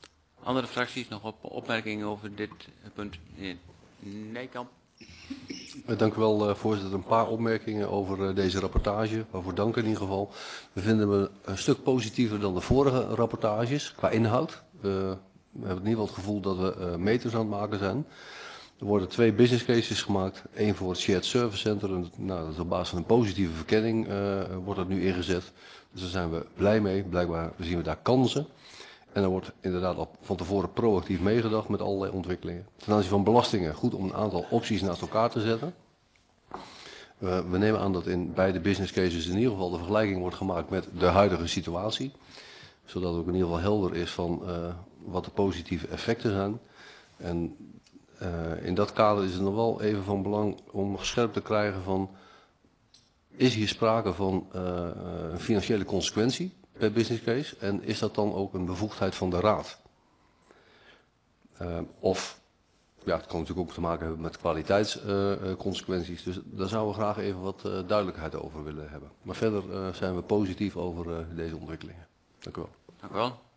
Andere fracties nog op opmerkingen over dit punt? Meneer Nijkamp. Uh, dank u wel, uh, voorzitter. Een paar opmerkingen over uh, deze rapportage. Waarvoor dank in ieder geval. We vinden hem een stuk positiever dan de vorige rapportages qua inhoud. Uh, we hebben in ieder geval het gevoel dat we uh, meters aan het maken zijn. Er worden twee business cases gemaakt. Eén voor het Shared Service Center. En, nou, dat is op basis van een positieve verkenning uh, wordt dat nu ingezet. Dus daar zijn we blij mee. Blijkbaar zien we daar kansen. En er wordt inderdaad al van tevoren proactief meegedacht met allerlei ontwikkelingen. Ten aanzien van belastingen, goed om een aantal opties naast elkaar te zetten. Uh, we nemen aan dat in beide business cases in ieder geval de vergelijking wordt gemaakt met de huidige situatie. Zodat ook in ieder geval helder is van uh, wat de positieve effecten zijn. En uh, in dat kader is het nog wel even van belang om scherp te krijgen van... Is hier sprake van uh, een financiële consequentie per business case en is dat dan ook een bevoegdheid van de raad? Uh, of, ja, het kan natuurlijk ook te maken hebben met kwaliteitsconsequenties, uh, dus daar zouden we graag even wat uh, duidelijkheid over willen hebben. Maar verder uh, zijn we positief over uh, deze ontwikkelingen. Dank u wel. Dank u wel.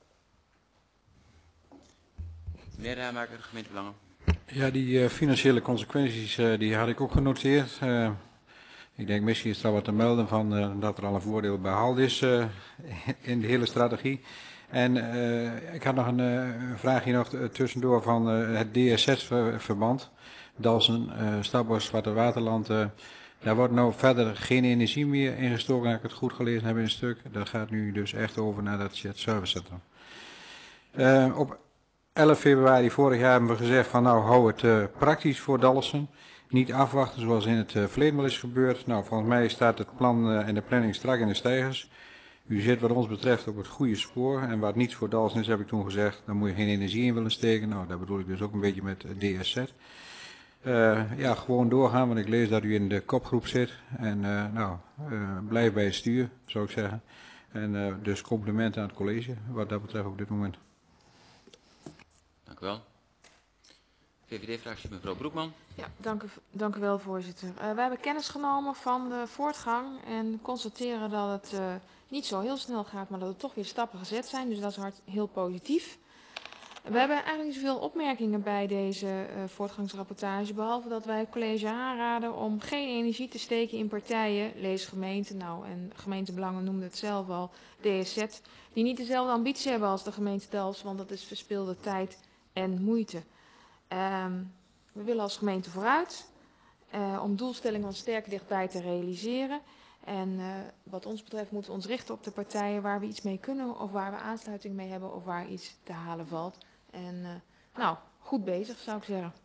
Meneer Raamaker, gemeentebelangen. Ja, die uh, financiële consequenties uh, die had ik ook genoteerd. Uh, Ik denk misschien is er wat te melden van uh, dat er al een voordeel behaald is uh, in de hele strategie. En uh, ik had nog een uh, vraagje nog tussendoor van uh, het D S Z-verband. Dalsen, uh, Staphorst, Waterwaterland. Uh, daar wordt nou verder geen energie meer ingestoken, als ik het goed gelezen heb in een stuk. Dat gaat nu dus echt over naar dat Shared Service Center. Uh, op elf februari vorig jaar hebben we gezegd van nou hou het uh, praktisch voor Dalsen. Niet afwachten zoals in het uh, verleden wel is gebeurd. Nou, volgens mij staat het plan uh, en de planning strak in de stijgers. U zit wat ons betreft op het goede spoor. En wat niets voor Dalsen is, heb ik toen gezegd, dan moet je geen energie in willen steken. Nou, dat bedoel ik dus ook een beetje met uh, D S Z. Uh, ja, gewoon doorgaan, want ik lees dat u in de kopgroep zit. En uh, nou, uh, blijf bij het stuur, zou ik zeggen. En uh, dus complimenten aan het college, wat dat betreft op dit moment. Dank u wel. V V D-fractie, mevrouw Broekman. Ja, dank u, dank u wel, voorzitter. Uh, wij hebben kennis genomen van de voortgang en constateren dat het uh, niet zo heel snel gaat, maar dat er toch weer stappen gezet zijn. Dus dat is hard, heel positief. We hebben eigenlijk niet zoveel opmerkingen bij deze uh, voortgangsrapportage, behalve dat wij het college aanraden om geen energie te steken in partijen, lees gemeente, nou en gemeentebelangen noemden het zelf al, D S Z, die niet dezelfde ambitie hebben als de gemeente Dalfsen, want dat is verspilde tijd en moeite. Um, we willen als gemeente vooruit uh, om doelstellingen van sterk dichtbij te realiseren. En uh, wat ons betreft moeten we ons richten op de partijen waar we iets mee kunnen of waar we aansluiting mee hebben of waar iets te halen valt. En uh, nou, goed bezig zou ik zeggen.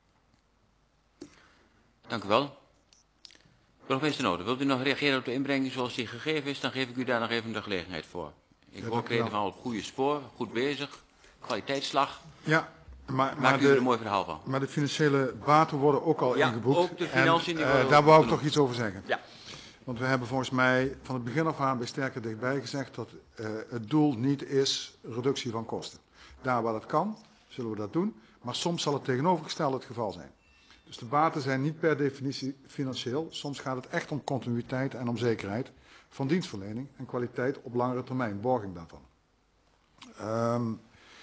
Dank u wel. Burgemeester Noten, wilt u nog reageren op de inbrenging zoals die gegeven is? Dan geef ik u daar nog even de gelegenheid voor. Ik hoor kreten van op goede spoor, goed bezig, kwaliteitsslag. Ja. Maar, Maak maar u de, er een mooi verhaal van. Maar de financiële baten worden ook al ja, ingeboekt. Ook de financiën die en, worden uh, daar wou ik toch iets over zeggen. Ja. Want we hebben volgens mij van het begin af aan bij Sterker Dichtbij gezegd dat uh, het doel niet is reductie van kosten. Daar waar dat kan, zullen we dat doen. Maar soms zal het tegenovergestelde het geval zijn. Dus de baten zijn niet per definitie financieel. Soms gaat het echt om continuïteit en om zekerheid van dienstverlening en kwaliteit op langere termijn, borging daarvan. Um,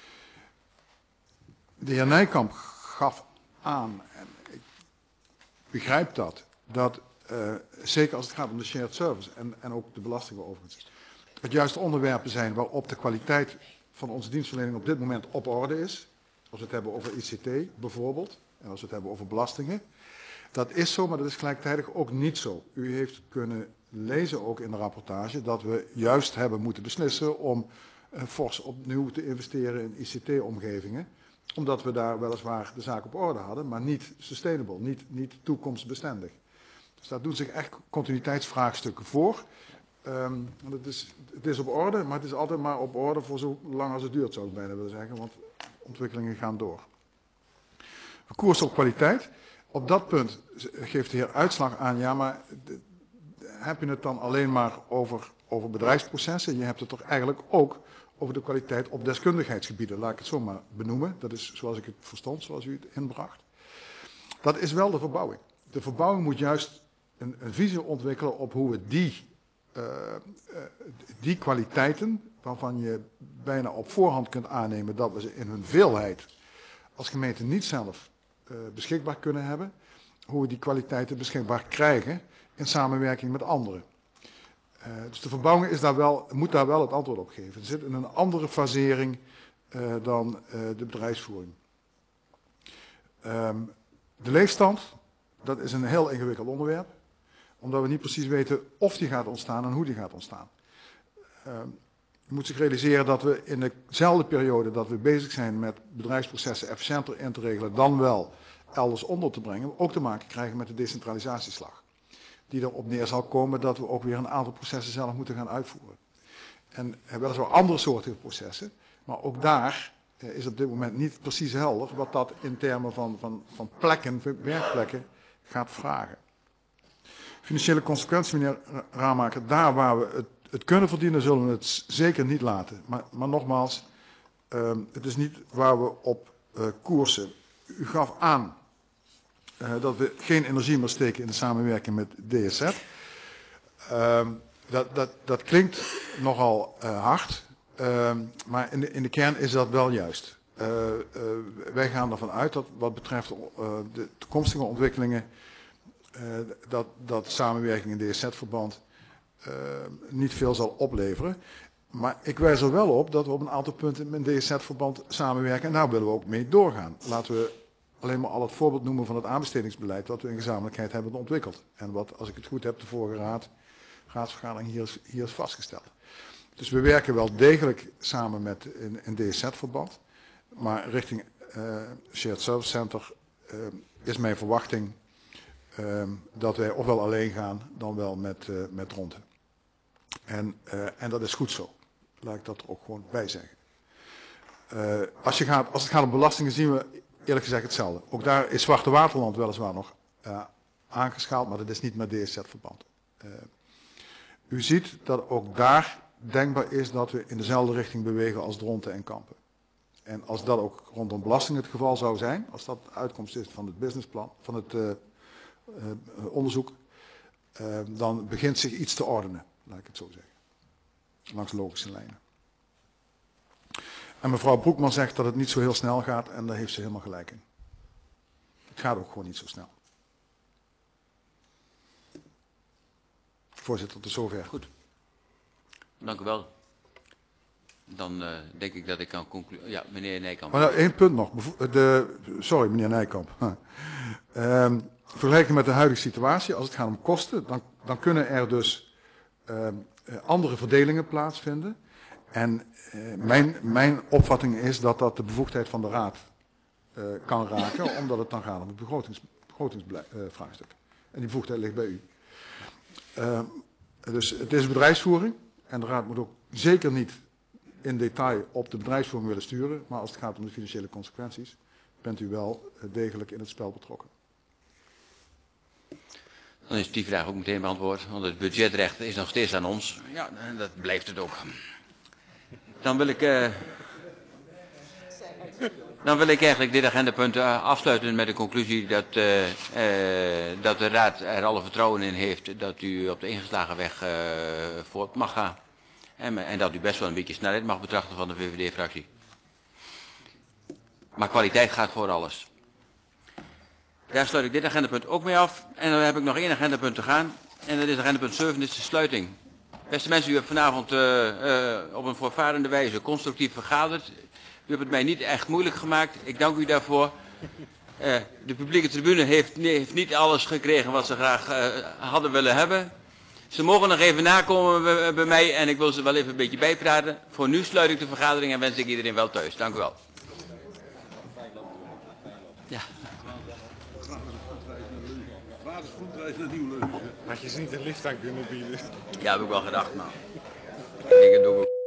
De heer Nijkamp gaf aan, en ik begrijp dat, dat uh, zeker als het gaat om de shared service en, en ook de belastingen overigens, het juist onderwerpen zijn waarop de kwaliteit van onze dienstverlening op dit moment op orde is. Als we het hebben over I C T bijvoorbeeld, en als we het hebben over belastingen. Dat is zo, maar dat is gelijktijdig ook niet zo. U heeft kunnen lezen ook in de rapportage dat we juist hebben moeten beslissen om uh, fors opnieuw te investeren in I C T-omgevingen. Omdat we daar weliswaar de zaak op orde hadden, maar niet sustainable, niet, niet toekomstbestendig. Dus daar doen zich echt continuïteitsvraagstukken voor. Um, het, is, het is op orde, maar het is altijd maar op orde voor zo lang als het duurt, zou ik bijna willen zeggen, want ontwikkelingen gaan door. We koersen op kwaliteit. Op dat punt geeft de heer Uitslag aan, ja, maar de, heb je het dan alleen maar over, over bedrijfsprocessen? Je hebt het toch eigenlijk ook over de kwaliteit op deskundigheidsgebieden, laat ik het zo maar benoemen. Dat is zoals ik het verstond, zoals u het inbracht. Dat is wel de verbouwing. De verbouwing moet juist een, een visie ontwikkelen op hoe we die, uh, uh, die kwaliteiten, waarvan je bijna op voorhand kunt aannemen dat we ze in hun veelheid als gemeente niet zelf uh, beschikbaar kunnen hebben, hoe we die kwaliteiten beschikbaar krijgen in samenwerking met anderen. Uh, dus de verbouwing is daar wel, moet daar wel het antwoord op geven. Het zit in een andere fasering uh, dan uh, de bedrijfsvoering. Um, de leegstand, dat is een heel ingewikkeld onderwerp, omdat we niet precies weten of die gaat ontstaan en hoe die gaat ontstaan. Um, je moet zich realiseren dat we in dezelfde periode dat we bezig zijn met bedrijfsprocessen efficiënter in te regelen dan wel elders onder te brengen, ook te maken krijgen met de decentralisatieslag. Die erop neer zal komen dat we ook weer een aantal processen zelf moeten gaan uitvoeren. En weliswaar andere soorten processen, maar ook daar eh, is op dit moment niet precies helder wat dat in termen van, van, van plekken, werkplekken gaat vragen. Financiële consequenties, meneer Ramaker, daar waar we het, het kunnen verdienen zullen we het zeker niet laten. Maar, maar nogmaals, uh, het is niet waar we op uh, koersen. U gaf aan uh, dat we geen energie meer steken in de samenwerking met D S Z. Uh, dat, dat, dat klinkt nogal uh, hard, uh, maar in de, in de kern is dat wel juist. Uh, uh, wij gaan ervan uit dat wat betreft uh, de toekomstige ontwikkelingen, uh, dat, dat samenwerking in D S Z-verband uh, niet veel zal opleveren. Maar ik wijs er wel op dat we op een aantal punten met D S Z-verband samenwerken en daar willen we ook mee doorgaan. Laten we alleen maar al het voorbeeld noemen van het aanbestedingsbeleid wat we in gezamenlijkheid hebben ontwikkeld. En wat, als ik het goed heb, de vorige raad, raadsvergadering hier is, hier is vastgesteld. Dus we werken wel degelijk samen met in, in D S Z-verband. Maar richting uh, Shared Service Center uh, is mijn verwachting uh, dat wij ofwel alleen gaan dan wel met, uh, met Dronten. En, uh, en dat is goed zo. Laat ik dat er ook gewoon bij zeggen. Uh, als, je gaat, als het gaat om belastingen zien we eerlijk gezegd hetzelfde. Ook daar is Zwarte Waterland weliswaar nog uh, aangeschaald, maar dat is niet met D S Z-verband. Uh, u ziet dat ook daar denkbaar is dat we in dezelfde richting bewegen als Dronten en Kampen. En als dat ook rondom belasting het geval zou zijn, als dat de uitkomst is van het businessplan, van het uh, uh, onderzoek, uh, dan begint zich iets te ordenen, laat ik het zo zeggen. Langs logische lijnen. En mevrouw Broekman zegt dat het niet zo heel snel gaat en daar heeft ze helemaal gelijk in. Het gaat ook gewoon niet zo snel. Voorzitter, tot zover. Goed. Dank u wel. Dan uh, denk ik dat ik kan concluderen. Ja, meneer Nijkamp. Maar nou, één punt nog. De, sorry, meneer Nijkamp. Uh, vergelijking met de huidige situatie, als het gaat om kosten, dan, dan kunnen er dus uh, andere verdelingen plaatsvinden. En uh, mijn, mijn opvatting is dat dat de bevoegdheid van de Raad uh, kan raken, omdat het dan gaat om het begrotings, begrotingsvraagstuk. Uh, en die bevoegdheid ligt bij u. Uh, dus het is bedrijfsvoering en de Raad moet ook zeker niet in detail op de bedrijfsvoering willen sturen, maar als het gaat om de financiële consequenties, bent u wel degelijk in het spel betrokken. Dan is die vraag ook meteen beantwoord, want het budgetrecht is nog steeds aan ons. Ja, dat blijft het ook. Dan wil ik, uh, dan wil ik eigenlijk dit agendapunt uh, afsluiten met de conclusie dat, uh, uh, dat de Raad er alle vertrouwen in heeft dat u op de ingeslagen weg uh, voort mag gaan. En, en dat u best wel een beetje snelheid mag betrachten van de V V D-fractie. Maar kwaliteit gaat voor alles. Daar sluit ik dit agendapunt ook mee af. En dan heb ik nog één agendapunt te gaan. En dat is agendapunt zeven, dit is de sluiting. Beste mensen, u hebt vanavond uh, uh, op een voortvarende wijze constructief vergaderd. U hebt het mij niet echt moeilijk gemaakt. Ik dank u daarvoor. Uh, de publieke tribune heeft, nee, heeft niet alles gekregen wat ze graag uh, hadden willen hebben. Ze mogen nog even nakomen bij, bij mij en ik wil ze wel even een beetje bijpraten. Voor nu sluit ik de vergadering en wens ik iedereen wel thuis. Dank u wel. Ja. Had je ze niet een lift aan kunnen bieden? Ja, heb ik wel gedacht, maar ik denk het ook.